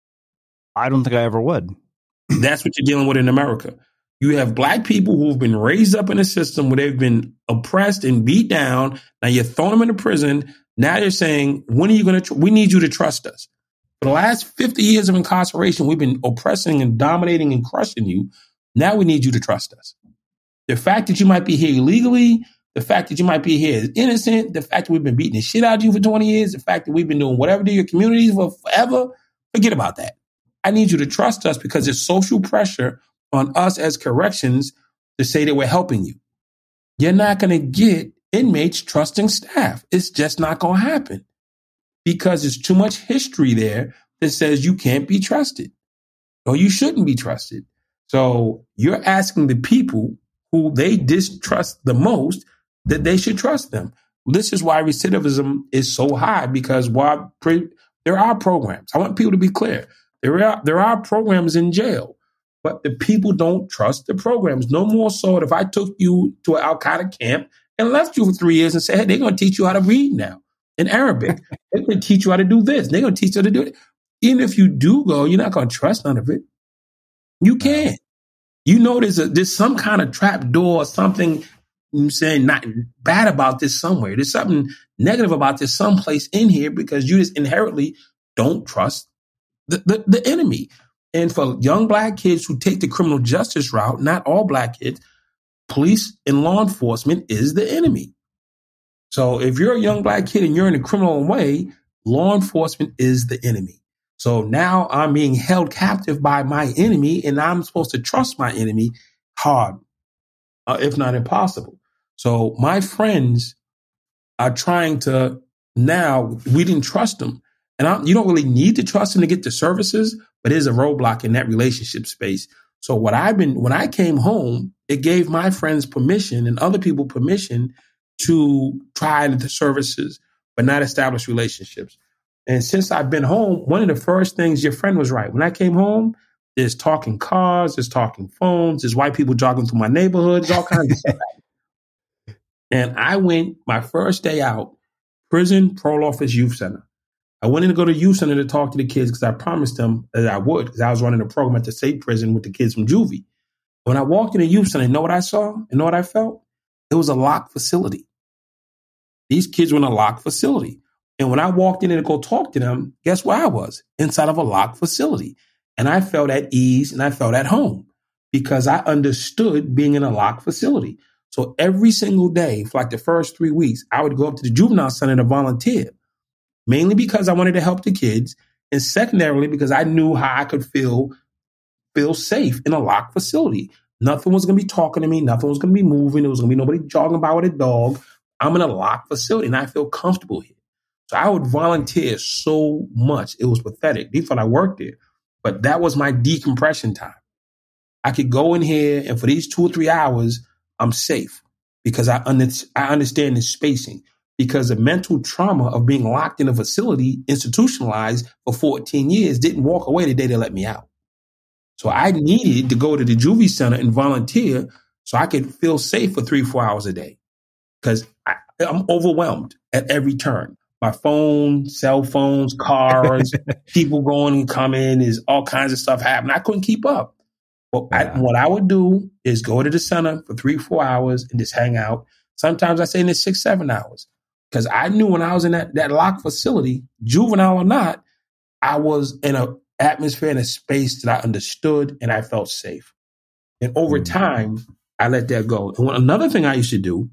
Speaker 9: I don't think I ever would.
Speaker 2: That's what you're dealing with in America. You have black people who've been raised up in a system where they've been oppressed and beat down. Now you're throwing them into prison. Now you're saying, when are you going to, tr- we need you to trust us. For the last fifty years of incarceration, we've been oppressing and dominating and crushing you. Now we need you to trust us. The fact that you might be here illegally, the fact that you might be here is innocent, the fact that we've been beating the shit out of you for twenty years, the fact that we've been doing whatever to your communities for forever, forget about that. I need you to trust us because there's social pressure on us as corrections to say that we're helping you. You're not going to get inmates trusting staff. It's just not going to happen because there's too much history there that says you can't be trusted or you shouldn't be trusted. So you're asking the people who they distrust the most that they should trust them. This is why recidivism is so high, because while pre- there are programs, I want people to be clear. There are, there are programs in jail, but the people don't trust the programs. No more so that if I took you to an Al-Qaeda camp and left you for three years and said, hey, they're going to teach you how to read now in Arabic. They're going to teach you how to do this. They're going to teach you how to do it. Even if you do go, you're not going to trust none of it. You can't. You know there's, a, there's some kind of trap door or something, I'm saying, not bad about this somewhere. There's something negative about this someplace in here because you just inherently don't trust the, the, the enemy. And for young black kids who take the criminal justice route, not all black kids, police and law enforcement is the enemy. So if you're a young black kid and you're in a criminal way, law enforcement is the enemy. So now I'm being held captive by my enemy, and I'm supposed to trust my enemy hard, uh, if not impossible. So my friends are trying to now, we didn't trust them. And I, you don't really need to trust them to get the services, but there's a roadblock in that relationship space. So what I've been, when I came home, it gave my friends permission and other people permission to try the services, but not establish relationships. And since I've been home, one of the first things, your friend was right. When I came home, there's talking cars, there's talking phones, there's white people jogging through my neighborhood, there's all kinds of stuff. And I went my first day out, prison, parole office, youth center. I went in to go to youth center to talk to the kids because I promised them that I would, because I was running a program at the state prison with the kids from juvie. When I walked in the youth center, you know what I saw? You know what I felt? It was a locked facility. These kids were in a locked facility. And when I walked in to go talk to them, guess where I was? Inside of a locked facility. And I felt at ease and I felt at home because I understood being in a locked facility. So every single day for like the first three weeks, I would go up to the juvenile center to volunteer, mainly because I wanted to help the kids. And secondarily, because I knew how I could feel, feel safe in a locked facility. Nothing was going to be talking to me. Nothing was going to be moving. There was going to be nobody jogging by with a dog. I'm in a locked facility and I feel comfortable here. So I would volunteer so much. It was pathetic. They thought I worked there. But that was my decompression time. I could go in here and for these two or three hours, I'm safe because I, under, I understand the spacing. Because the mental trauma of being locked in a facility, institutionalized for fourteen years, didn't walk away the day they let me out. So I needed to go to the juvie center and volunteer so I could feel safe for three, four hours a day. Because I'm overwhelmed at every turn. My phone, cell phones, cars, people going and coming, is all kinds of stuff happening. I couldn't keep up. Well, yeah. I, what I would do is go to the center for three, four hours and just hang out. Sometimes I stay in there six, seven hours. Because I knew when I was in that, that locked facility, juvenile or not, I was in an atmosphere, in a space that I understood and I felt safe. And over mm-hmm. time, I let that go. And when, another thing I used to do,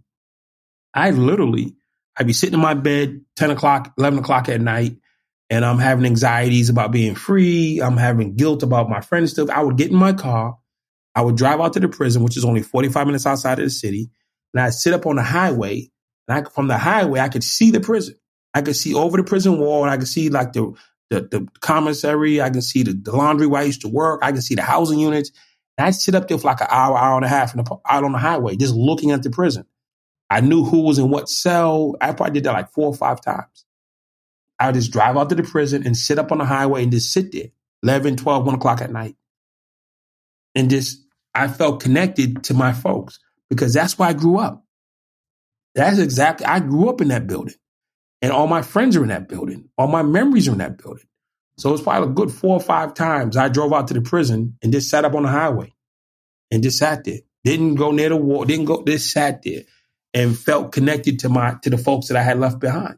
Speaker 2: I literally, I'd be sitting in my bed, ten o'clock, eleven o'clock at night, and I'm having anxieties about being free. I'm having guilt about my friends stuff. I would get in my car. I would drive out to the prison, which is only forty-five minutes outside of the city. And I'd sit up on the highway. And I, from the highway, I could see the prison. I could see over the prison wall, and I could see like the the, the commissary. I can see the, the laundry where I used to work. I can see the housing units. And I'd sit up there for like an hour, hour and a half in the, out on the highway, just looking at the prison. I knew who was in what cell. I probably did that like four or five times. I would just drive out to the prison and sit up on the highway and just sit there, eleven, twelve, one o'clock at night. And just, I felt connected to my folks because that's where I grew up. That's exactly, I grew up in that building. And all my friends are in that building. All my memories are in that building. So it was probably a good four or five times I drove out to the prison and just sat up on the highway and just sat there. Didn't go near the wall, didn't go, just sat there and felt connected to my, to the folks that I had left behind.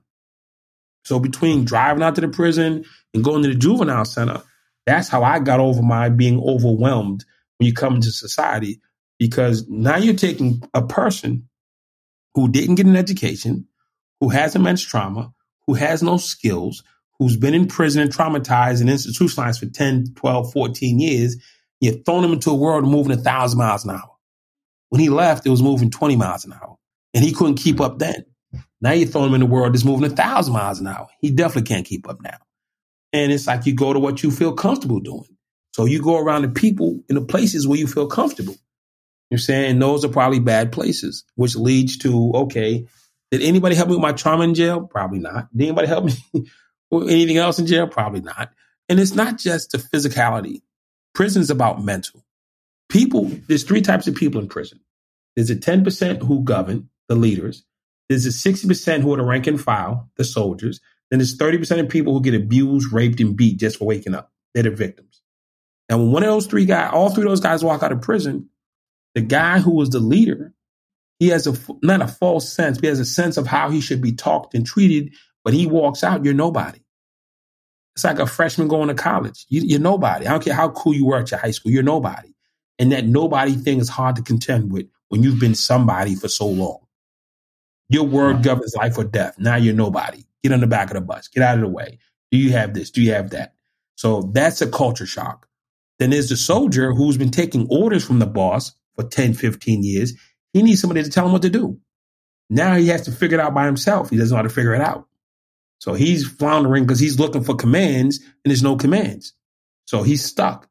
Speaker 2: So between driving out to the prison and going to the juvenile center, that's how I got over my being overwhelmed when you come into society, because now you're taking a person who didn't get an education, who has immense trauma, who has no skills, who's been in prison and traumatized and institutionalized for ten, twelve, fourteen years. You're throwing him into a world moving a thousand miles an hour. When he left, it was moving twenty miles an hour and he couldn't keep up then. Now you're throwing him in a world that's moving a thousand miles an hour. He definitely can't keep up now. And it's like you go to what you feel comfortable doing. So you go around the people in the places where you feel comfortable. You're saying those are probably bad places, which leads to, okay, did anybody help me with my trauma in jail? Probably not. Did anybody help me with anything else in jail? Probably not. And it's not just the physicality. Prison is about mental. People, there's three types of people in prison. There's a ten percent who govern, the leaders. There's a sixty percent who are the rank and file, the soldiers. Then there's thirty percent of people who get abused, raped, and beat just for waking up. They're the victims. Now, when one of those three guys, all three of those guys walk out of prison, the guy who was the leader, he has a, not a false sense, but he has a sense of how he should be talked and treated. But he walks out, you're nobody. It's like a freshman going to college. You, you're nobody. I don't care how cool you were at your high school. You're nobody. And that nobody thing is hard to contend with when you've been somebody for so long. Your word governs life or death. Now you're nobody. Get on the back of the bus. Get out of the way. Do you have this? Do you have that? So that's a culture shock. Then there's the soldier who's been taking orders from the boss for ten, fifteen years. He needs somebody to tell him what to do. Now he has to figure it out by himself. He doesn't know how to figure it out. So he's floundering because he's looking for commands and there's no commands. So he's stuck.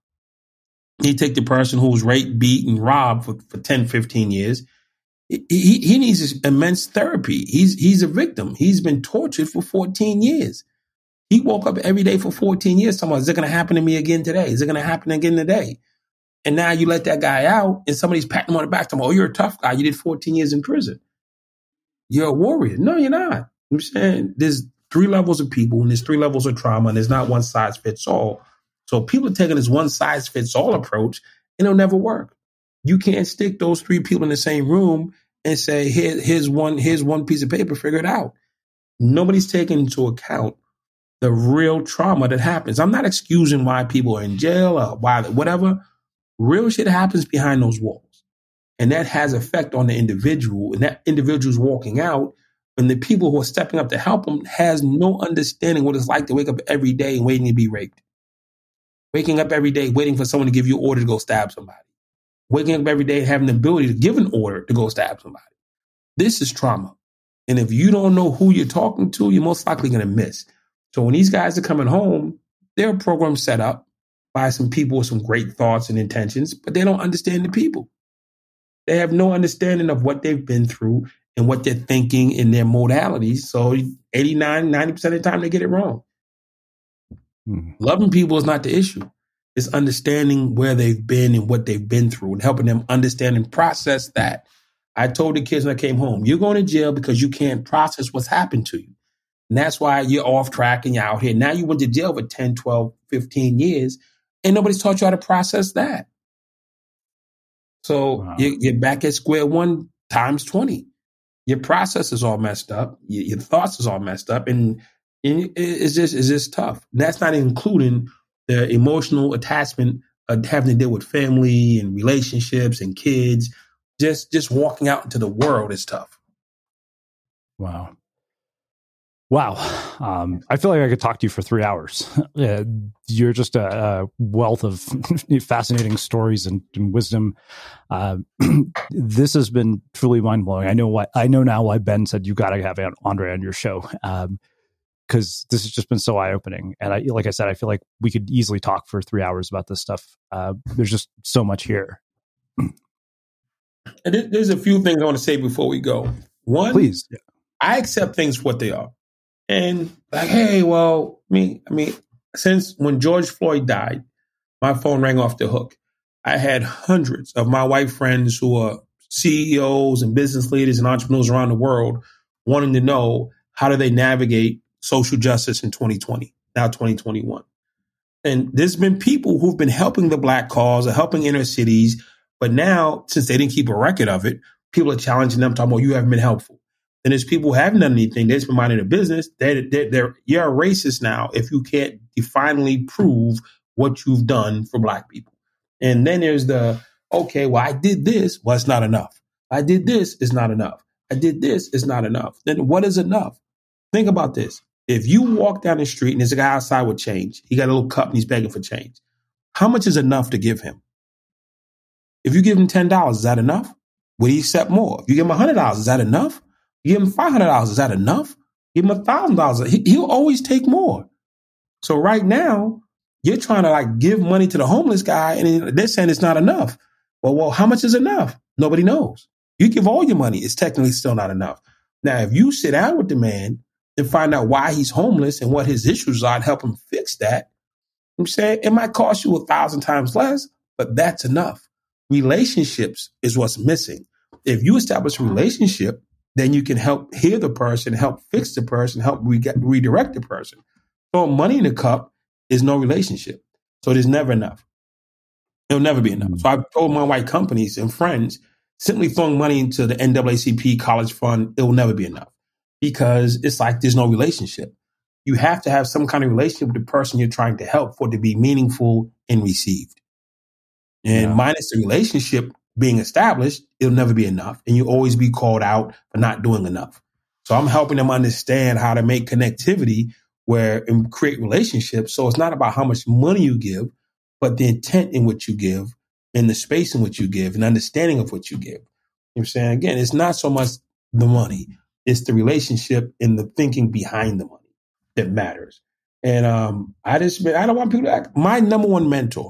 Speaker 2: He take the person who was raped, beat, and robbed for, for ten, fifteen years. He, he, he needs immense therapy. He's, he's a victim. He's been tortured for fourteen years. He woke up every day for fourteen years talking about, is it going to happen to me again today? Is it going to happen again today? And now you let that guy out and somebody's patting him on the back talking, oh, you're a tough guy. You did fourteen years in prison. You're a warrior. No, you're not. I'm saying there's three levels of people and there's three levels of trauma and there's not one size fits all. So people are taking this one size fits all approach and it'll never work. You can't stick those three people in the same room and say, Here, here's one, here's one piece of paper, figure it out. Nobody's taking into account the real trauma that happens. I'm not excusing why people are in jail or why, whatever. Real shit happens behind those walls. And that has effect on the individual. And that individual's walking out when the people who are stepping up to help them has no understanding what it's like to wake up every day and waiting to be raped. Waking up every day waiting for someone to give you an order to go stab somebody. Waking up every day and having the ability to give an order to go stab somebody. This is trauma. And if you don't know who you're talking to, you're most likely going to miss. So when these guys are coming home, there are programs set up by some people with some great thoughts and intentions, but they don't understand the people. They have no understanding of what they've been through and what they're thinking in their modalities. So eighty-nine, ninety percent of the time they get it wrong. Hmm. Loving people is not the issue. It's understanding where they've been and what they've been through and helping them understand and process that. I told the kids when I came home, you're going to jail because you can't process what's happened to you. And that's why you're off track and you're out here. Now you went to jail for ten, twelve, fifteen years and nobody's taught you how to process that. So wow. you're, you're back at square one times twenty. Your process is all messed up. Your, your thoughts is all messed up. And, and it's just, it's just tough. And that's not including the emotional attachment of having to deal with family and relationships and kids. Just, just walking out into the world is tough.
Speaker 9: Wow. Wow. Um, I feel like I could talk to you for three hours. Uh, you're just a, a wealth of fascinating stories and, and wisdom. Uh, this has been truly mind blowing. I know why. I know now why Ben said you got to have Andre on your show. Um, because this has just been so eye-opening. And I, like I said, I feel like we could easily talk for three hours about this stuff. Uh, there's just so much here.
Speaker 2: And there's a few things I want to say before we go. One,
Speaker 9: please.
Speaker 2: I accept things for what they are. And like, hey, well, me, I mean, since when George Floyd died, my phone rang off the hook. I had hundreds of my white friends who are C E Os and business leaders and entrepreneurs around the world wanting to know how do they navigate social justice in twenty twenty, now twenty twenty-one. And there's been people who've been helping the Black cause or helping inner cities. But now, since they didn't keep a record of it, people are challenging them, talking about, you haven't been helpful. And there's people who haven't done anything. They've been minding their business. They're, they're, they're, you're a racist now if you can't definitely prove what you've done for Black people. And then there's the, okay, well, I did this. Well, it's not enough. I did this. It's not enough. I did this. It's not enough. Then what is enough? Think about this. If you walk down the street and there's a guy outside with change, he got a little cup and he's begging for change. How much is enough to give him? If you give him ten dollars, is that enough? Would he accept more? If you give him one hundred dollars, is that enough? You give him five hundred dollars, is that enough? Give him one thousand dollars. He, he'll always take more. So right now, you're trying to like give money to the homeless guy and they're saying it's not enough. Well, well, how much is enough? Nobody knows. You give all your money, it's technically still not enough. Now, if you sit down with the man and find out why he's homeless and what his issues are and help him fix that, I'm saying it might cost you a thousand times less, but that's enough. Relationships is what's missing. If you establish a relationship, then you can help heal the person, help fix the person, help re- redirect the person. So money in the cup is no relationship. So it is never enough. It'll never be enough. So I've told my white companies and friends, simply throwing money into the N double A C P college fund, it will never be enough because it's like there's no relationship. You have to have some kind of relationship with the person you're trying to help for it to be meaningful and received. And yeah. minus the relationship being established, it'll never be enough. And you'll always be called out for not doing enough. So I'm helping them understand how to make connectivity where and create relationships. So it's not about how much money you give, but the intent in which you give and the space in which you give and understanding of what you give. You know what I'm saying? Again, it's not so much the money. It's the relationship and the thinking behind the money that matters. And um, I just, I don't want people to act. My number one mentor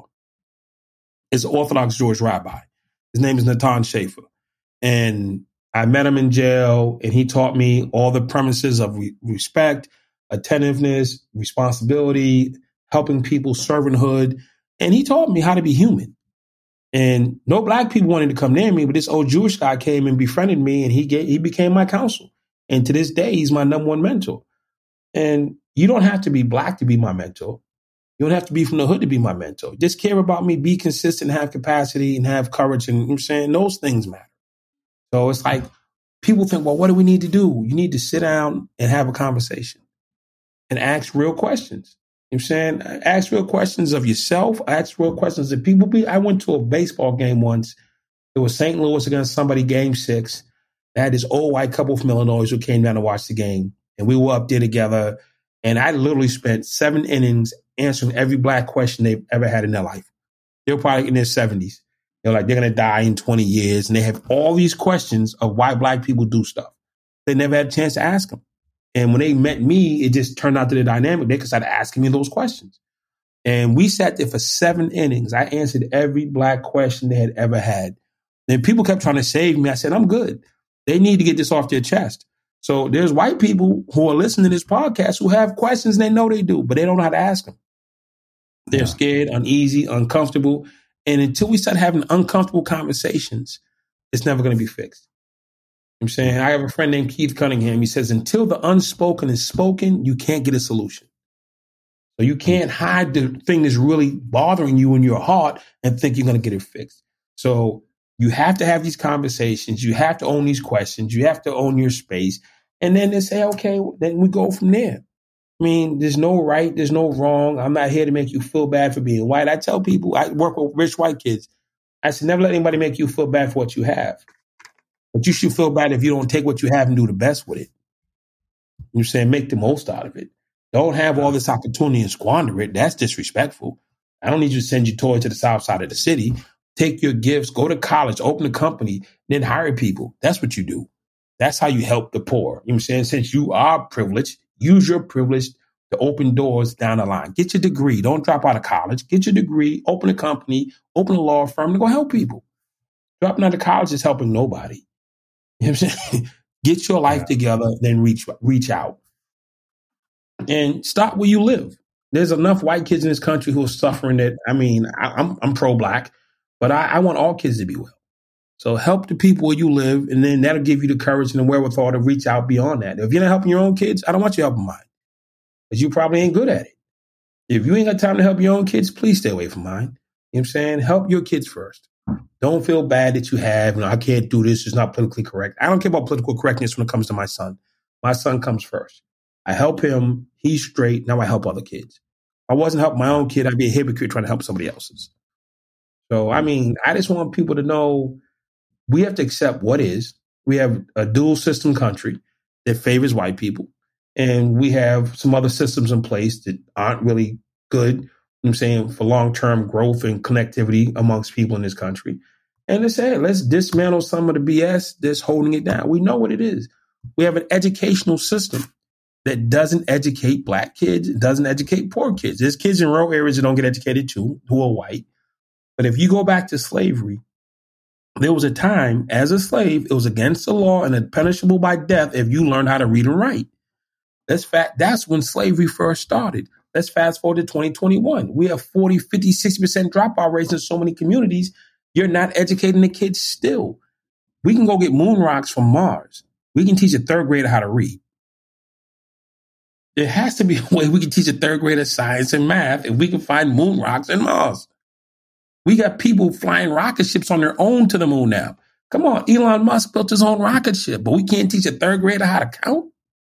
Speaker 2: is Orthodox Jewish rabbi. His name is Natan Schaefer. And I met him in jail, and he taught me all the premises of re- respect, attentiveness, responsibility, helping people, servanthood. And he taught me how to be human. And no Black people wanted to come near me, but this old Jewish guy came and befriended me, and he gave, he became my counsel. And to this day, he's my number one mentor. And you don't have to be Black to be my mentor. You don't have to be from the hood to be my mentor. Just care about me, be consistent, have capacity, and have courage. And you know what I'm saying those things matter. So it's like people think, well, what do we need to do? You need to sit down and have a conversation and ask real questions. You know what I'm saying? Ask real questions of yourself. Ask real questions of people. I went to a baseball game once. It was Saint Louis against somebody, game six. I had this old white couple from Illinois who came down to watch the game. And we were up there together. And I literally spent seven innings answering every Black question they've ever had in their life. They were probably in their seventies. They're like, they're going to die in twenty years. And they have all these questions of why Black people do stuff. They never had a chance to ask them. And when they met me, it just turned out to the dynamic. They started asking me those questions. And we sat there for seven innings. I answered every Black question they had ever had. And people kept trying to save me. I said, I'm good. They need to get this off their chest. So there's white people who are listening to this podcast who have questions, and they know they do, but they don't know how to ask them. They're yeah. scared, uneasy, uncomfortable. And until we start having uncomfortable conversations, it's never going to be fixed. You know what I'm saying? I have a friend named Keith Cunningham. He says, until the unspoken is spoken, you can't get a solution. So you can't hide the thing that's really bothering you in your heart and think you're going to get it fixed. So you have to have these conversations. You have to own these questions. You have to own your space. And then they say, okay, then we go from there. I mean, there's no right, there's no wrong. I'm not here to make you feel bad for being white. I tell people, I work with rich white kids. I said, never let anybody make you feel bad for what you have. But you should feel bad if you don't take what you have and do the best with it. You're saying make the most out of it. Don't have all this opportunity and squander it. That's disrespectful. I don't need you to send your toy to the south side of the city. Take your gifts, go to college, open a company, then hire people. That's what you do. That's how you help the poor. You know what I'm saying? Since you are privileged, Use your privilege to open doors down the line. Get your degree. Don't drop out of college. Get your degree, open a company, open a law firm to go help people. Dropping out of college is helping nobody. You know what I'm saying? Get your life yeah. together, then reach reach out. And stop where you live. There's enough white kids in this country who are suffering that, I mean, I, I'm I'm pro-black, but I, I want all kids to be well. So help the people where you live, and then that'll give you the courage and the wherewithal to reach out beyond that. If you're not helping your own kids, I don't want you helping mine, because you probably ain't good at it. If you ain't got time to help your own kids, please stay away from mine. You know what I'm saying? Help your kids first. Don't feel bad that you have, you know, I can't do this. It's not politically correct. I don't care about political correctness when it comes to my son. My son comes first. I help him. He's straight. Now I help other kids. If I wasn't helping my own kid, I'd be a hypocrite trying to help somebody else's. So, I mean, I just want people to know we have to accept what is. We have a dual system country that favors white people. And we have some other systems in place that aren't really good, you know what I'm saying, for long-term growth and connectivity amongst people in this country. And let's say, let's dismantle some of the B S that's holding it down. We know what it is. We have an educational system that doesn't educate black kids, doesn't educate poor kids. There's kids in rural areas that don't get educated too, who are white. But if you go back to slavery, there was a time as a slave, it was against the law and punishable by death if you learned how to read and write. That's fact. That's when slavery first started. Let's fast forward to twenty twenty-one. We have forty, fifty, sixty percent dropout rates in so many communities. You're not educating the kids still. We can go get moon rocks from Mars. We can teach a third grader how to read. There has to be a way we can teach a third grader science and math if we can find moon rocks in Mars. We got people flying rocket ships on their own to the moon now. Come on, Elon Musk built his own rocket ship, but we can't teach a third grader how to count?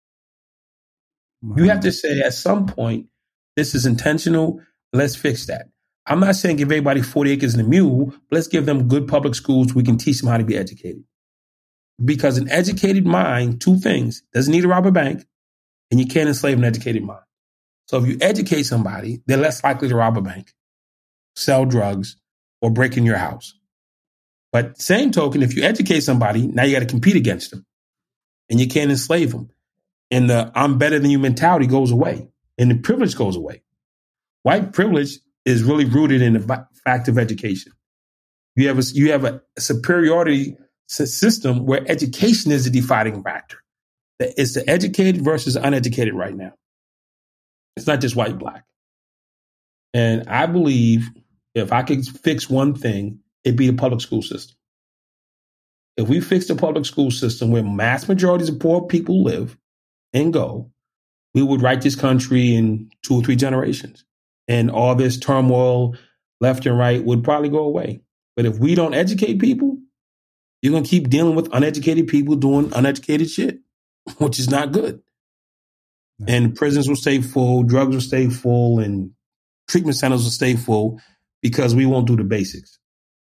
Speaker 2: You have to say at some point, this is intentional. Let's fix that. I'm not saying give everybody forty acres and a mule, but let's give them good public schools. We can teach them how to be educated. Because an educated mind, two things, doesn't need to rob a bank, and you can't enslave an educated mind. So if you educate somebody, they're less likely to rob a bank, sell drugs, or break in your house. But same token, if you educate somebody, now you got to compete against them, and you can't enslave them. And the I'm better than you mentality goes away, and the privilege goes away. White privilege is really rooted in the fact of education. You have a, you have a superiority system where education is the defining factor. It's the educated versus uneducated right now. It's not just white, black. And I believe if I could fix one thing, it'd be the public school system. If we fix the public school system where mass majorities of poor people live and go, we would right this country in two or three generations. And all this turmoil left and right would probably go away. But if we don't educate people, you're going to keep dealing with uneducated people doing uneducated shit, which is not good. And prisons will stay full, drugs will stay full, and treatment centers will stay full because we won't do the basics.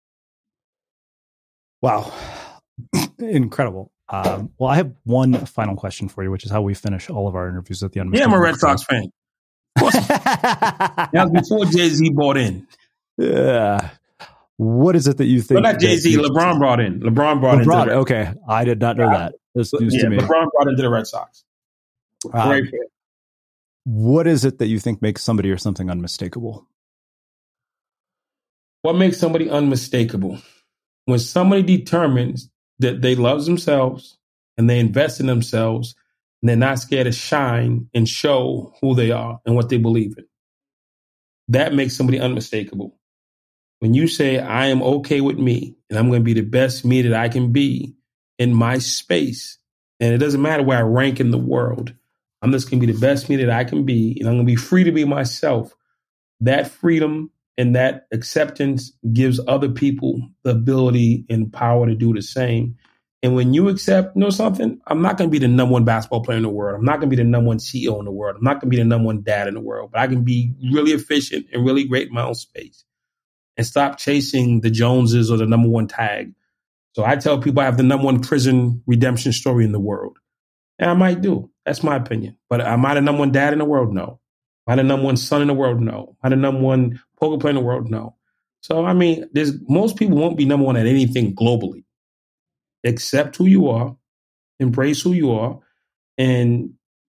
Speaker 9: Wow. Incredible. Um, well, I have one final question for you, which is how we finish all of our interviews at the end.
Speaker 2: Yeah, I'm a Red Sox fan. Of course. That was before Jay-Z bought in.
Speaker 9: Yeah. What is it that you think?
Speaker 2: Well, not Jay-Z, LeBron brought in. LeBron brought
Speaker 9: LeBron,
Speaker 2: in.
Speaker 9: Okay. I did not know yeah. that. This news
Speaker 2: yeah,
Speaker 9: to me.
Speaker 2: LeBron brought into the Red Sox.
Speaker 9: Um,
Speaker 2: Great fan.
Speaker 9: What is it that you think makes somebody or something unmistakable?
Speaker 2: What makes somebody unmistakable? When somebody determines that they love themselves and they invest in themselves and they're not scared to shine and show who they are and what they believe in. That makes somebody unmistakable. When you say, I am okay with me and I'm going to be the best me that I can be in my space, and it doesn't matter where I rank in the world, I'm just going to be the best me that I can be, and I'm going to be free to be myself. That freedom and that acceptance gives other people the ability and power to do the same. And when you accept, you know something, I'm not going to be the number one basketball player in the world. I'm not going to be the number one C E O in the world. I'm not going to be the number one dad in the world. But I can be really efficient and really great in my own space and stop chasing the Joneses or the number one tag. So I tell people I have the number one prison redemption story in the world. And I might do. That's my opinion. But am I the number one dad in the world? No. Am I the number one son in the world? No. Am I the number one poker player in the world? No. So, I mean, there's most people won't be number one at anything globally. Accept who you are, embrace who you are, and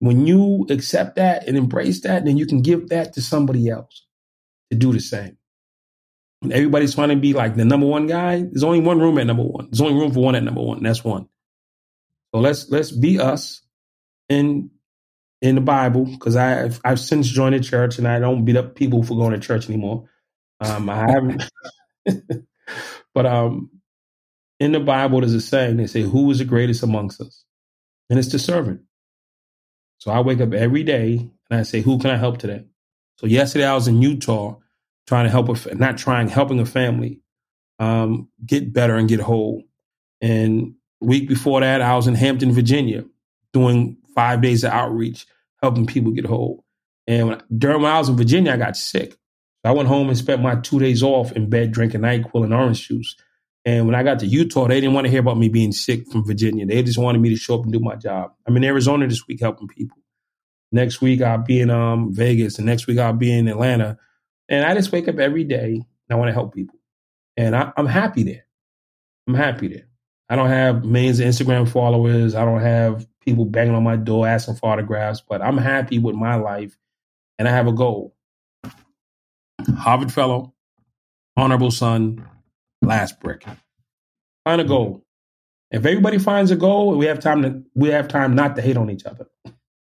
Speaker 2: when you accept that and embrace that, then you can give that to somebody else to do the same. When everybody's trying to be like the number one guy, there's only one room at number one. There's only room for one at number one. And that's one. So let's let's be us in in the Bible, because I've I've since joined the church and I don't beat up people for going to church anymore. Um, I haven't, but um, in the Bible there's a saying. They say, "Who is the greatest amongst us?" And it's the servant. So I wake up every day and I say, "Who can I help today?" So yesterday I was in Utah trying to help a not trying helping a family um, get better and get whole. And week before that, I was in Hampton, Virginia, doing five days of outreach, helping people get whole. And when, during when I was in Virginia, I got sick. I went home and spent my two days off in bed drinking NyQuil and orange juice. And when I got to Utah, they didn't want to hear about me being sick from Virginia. They just wanted me to show up and do my job. I'm in Arizona this week helping people. Next week, I'll be in um, Vegas. And next week, I'll be in Atlanta. And I just wake up every day and I want to help people. And I, I'm happy there. I'm happy there. I don't have millions of Instagram followers. I don't have people banging on my door asking for autographs, but I'm happy with my life and I have a goal. Harvard fellow, honorable son, last brick. Find a goal. If everybody finds a goal, we have time to we have time not to hate on each other.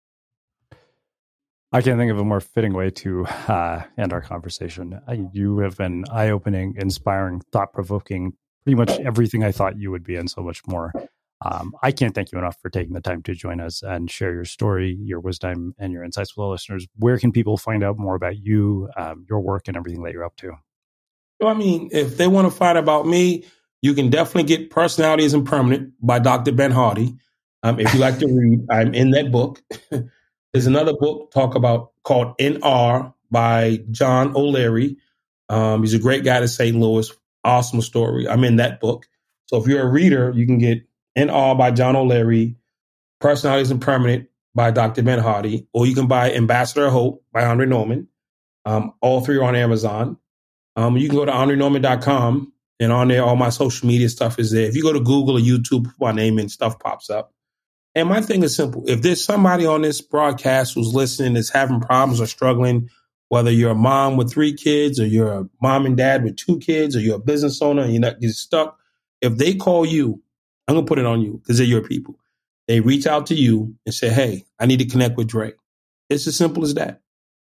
Speaker 9: I can't think of a more fitting way to uh, end our conversation. You have been eye-opening, inspiring, thought-provoking, pretty much everything I thought you would be and so much more. Um, I can't thank you enough for taking the time to join us and share your story, your wisdom, and your insights with all listeners. Where can people find out more about you, um, your work, and everything that you're up to?
Speaker 2: Well, I mean, if they want to find out about me, you can definitely get Personality Isn't Permanent by Doctor Ben Hardy. Um, if you like to read, I'm in that book. There's another book talk about called N R by John O'Leary. Um, he's a great guy to Saint Louis. Awesome story. I'm in that book. So if you're a reader, you can get N R by John O'Leary, Personality Isn't Permanent by Doctor Ben Hardy, or you can buy Ambassador of Hope by Andre Norman. Um, all three are on Amazon. Um, you can go to andre norman dot com, and on there, all my social media stuff is there. If you go to Google or YouTube, my name and stuff pops up. And my thing is simple. If there's somebody on this broadcast who's listening that's having problems or struggling, whether you're a mom with three kids or you're a mom and dad with two kids or you're a business owner and you're not getting stuck, if they call you, I'm going to put it on you because they're your people. They reach out to you and say, hey, I need to connect with Dre. It's as simple as that.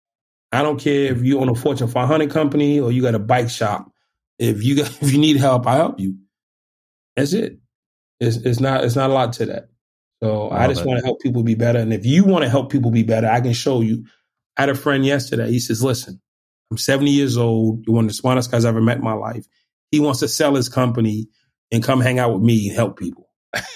Speaker 2: I don't care if you own a Fortune five hundred company or you got a bike shop. If you got, if you need help, I help you. That's it. It's, it's not, it's not a lot to that. So I, I just want to help people be better. And if you want to help people be better, I can show you. I had a friend yesterday. He says, listen, I'm seventy years old. You're one of the smartest guys I've ever met in my life. He wants to sell his company and come hang out with me and help people.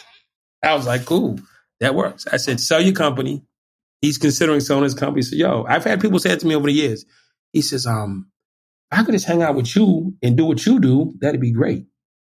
Speaker 2: I was like, cool, that works. I said, sell your company. He's considering selling his company. He said, yo, I've had people say it to me over the years. He says, um, if I could just hang out with you and do what you do, that'd be great.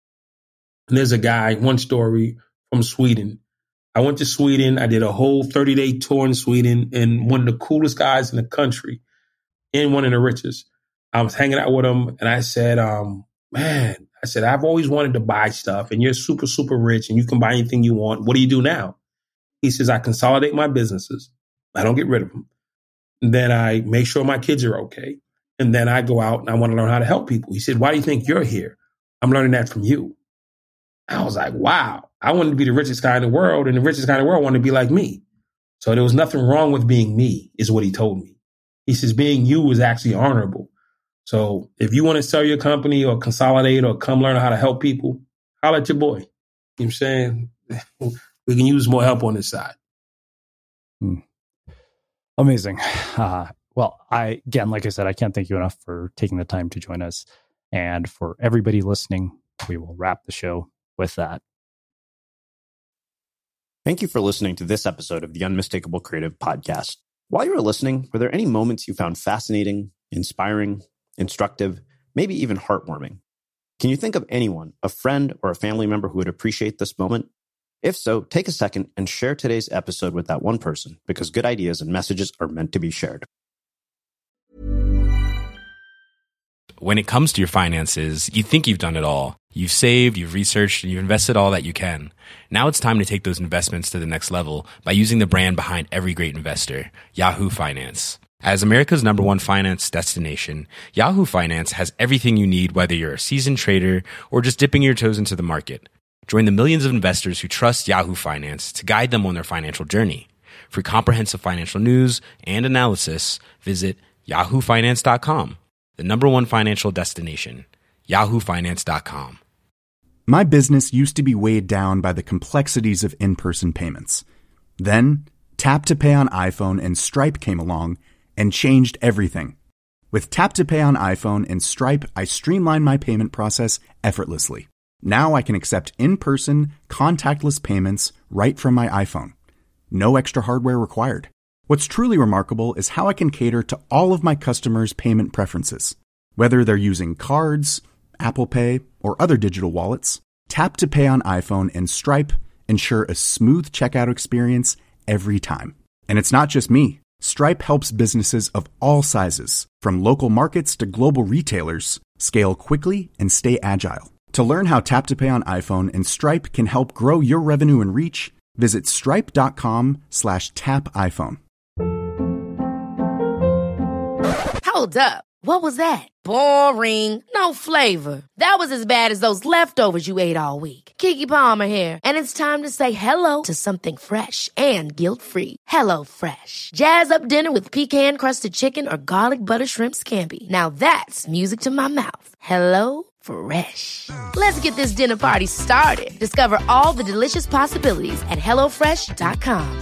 Speaker 2: And there's a guy, one story from Sweden. I went to Sweden. I did a whole thirty-day tour in Sweden, and one of the coolest guys in the country and one of the richest. I was hanging out with him, and I said, um, man, I said, I've always wanted to buy stuff, and you're super, super rich, and you can buy anything you want. What do you do now? He says, I consolidate my businesses. I don't get rid of them. And then I make sure my kids are okay. And then I go out, and I want to learn how to help people. He said, why do you think you're here? I'm learning that from you. I was like, wow, I wanted to be the richest guy in the world, and the richest guy in the world wanted to be like me. So there was nothing wrong with being me, is what he told me. He says, being you is actually honorable. So if you want to sell your company or consolidate or come learn how to help people, holler at your boy. You know what I'm saying? We can use more help on this side.
Speaker 9: Hmm. Amazing. Uh, well, I again, like I said, I can't thank you enough for taking the time to join us. And for everybody listening, we will wrap the show with that.
Speaker 15: Thank you for listening to this episode of the Unmistakable Creative Podcast. While you were listening, were there any moments you found fascinating, inspiring, instructive, maybe even heartwarming? Can you think of anyone, a friend or a family member who would appreciate this moment? If so, take a second and share today's episode with that one person, because good ideas and messages are meant to be shared.
Speaker 12: When it comes to your finances, you think you've done it all. You've saved, you've researched, and you've invested all that you can. Now it's time to take those investments to the next level by using the brand behind every great investor, Yahoo Finance. As America's number one finance destination, Yahoo Finance has everything you need, whether you're a seasoned trader or just dipping your toes into the market. Join the millions of investors who trust Yahoo Finance to guide them on their financial journey. For comprehensive financial news and analysis, visit yahoo finance dot com, the number one financial destination, yahoo finance dot com.
Speaker 13: My business used to be weighed down by the complexities of in-person payments. Then, Tap to Pay on iPhone and Stripe came along and changed everything. With Tap to Pay on iPhone and Stripe, I streamlined my payment process effortlessly. Now I can accept in-person, contactless payments right from my iPhone. No extra hardware required. What's truly remarkable is how I can cater to all of my customers' payment preferences. Whether they're using cards, Apple Pay, or other digital wallets, Tap to Pay on iPhone and Stripe ensure a smooth checkout experience every time. And it's not just me. Stripe helps businesses of all sizes, from local markets to global retailers, scale quickly and stay agile. To learn how Tap to Pay on iPhone and Stripe can help grow your revenue and reach, visit stripe.com slash tap iPhone.
Speaker 14: Hold up. What was that? Boring. No flavor. That was as bad as those leftovers you ate all week. Keke Palmer here, and it's time to say hello to something fresh and guilt-free. Hello Fresh. Jazz up dinner with pecan-crusted chicken or garlic butter shrimp scampi. Now that's music to my mouth. Hello Fresh. Let's get this dinner party started. Discover all the delicious possibilities at hello fresh dot com.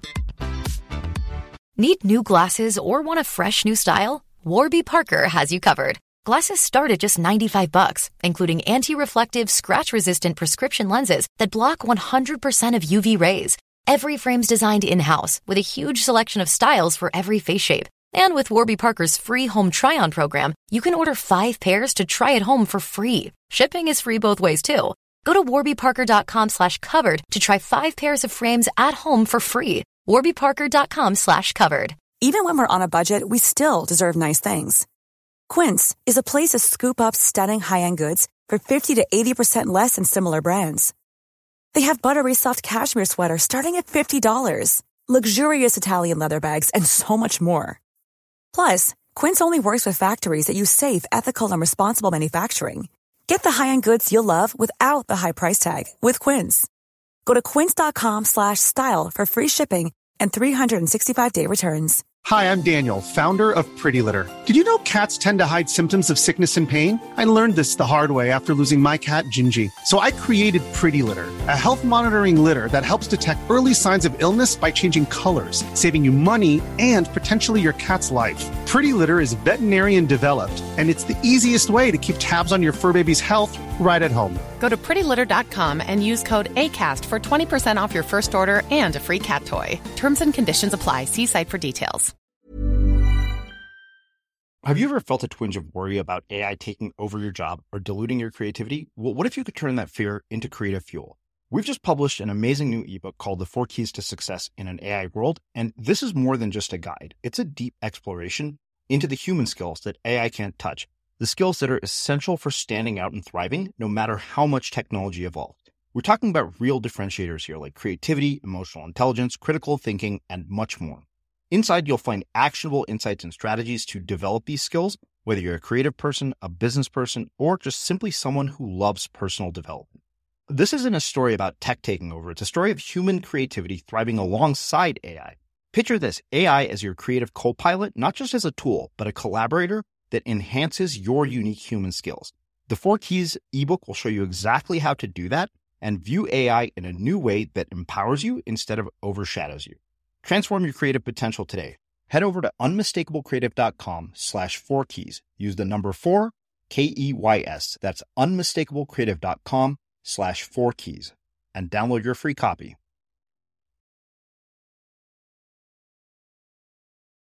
Speaker 16: Need new glasses or want a fresh new style? Warby Parker has you covered. Glasses start at just ninety-five bucks, including anti-reflective, scratch-resistant prescription lenses that block one hundred percent of U V rays. Every frame's designed in-house with a huge selection of styles for every face shape. And with Warby Parker's free home try-on program, you can order five pairs to try at home for free. Shipping is free both ways, too. Go to warbyparker.com slash covered to try five pairs of frames at home for free. warbyparker.com slash covered.
Speaker 17: Even when we're on a budget, we still deserve nice things. Quince is a place to scoop up stunning high-end goods for fifty to eighty percent less than similar brands. They have buttery soft cashmere sweaters starting at fifty dollars, luxurious Italian leather bags, and so much more. Plus, Quince only works with factories that use safe, ethical, and responsible manufacturing. Get the high-end goods you'll love without the high price tag with Quince. Go to quince.com slash style for free shipping and three sixty-five day returns.
Speaker 5: Hi, I'm Daniel, founder of Pretty Litter. Did you know cats tend to hide symptoms of sickness and pain? I learned this the hard way after losing my cat, Gingy. So I created Pretty Litter, a health monitoring litter that helps detect early signs of illness by changing colors, saving you money and potentially your cat's life. Pretty Litter is veterinarian developed, and it's the easiest way to keep tabs on your fur baby's health right at home.
Speaker 6: Go to pretty litter dot com and use code ACAST for twenty percent off your first order and a free cat toy. Terms and conditions apply. See site for details.
Speaker 1: Have you ever felt a twinge of worry about A I taking over your job or diluting your creativity? Well, what if you could turn that fear into creative fuel? We've just published an amazing new ebook called The Four Keys to Success in an A I World, and this is more than just a guide. It's a deep exploration into the human skills that A I can't touch, the skills that are essential for standing out and thriving, no matter how much technology evolves. We're talking about real differentiators here, like creativity, emotional intelligence, critical thinking, and much more. Inside, you'll find actionable insights and strategies to develop these skills, whether you're a creative person, a business person, or just simply someone who loves personal development. This isn't a story about tech taking over. It's a story of human creativity thriving alongside A I. Picture this, A I as your creative co-pilot, not just as a tool, but a collaborator that enhances your unique human skills. The Four Keys ebook will show you exactly how to do that and view A I in a new way that empowers you instead of overshadows you. Transform your creative potential today. Head over to unmistakablecreative.com slash four keys. Use the number four, K E Y S. That's unmistakablecreative.com slash four keys and download your free copy.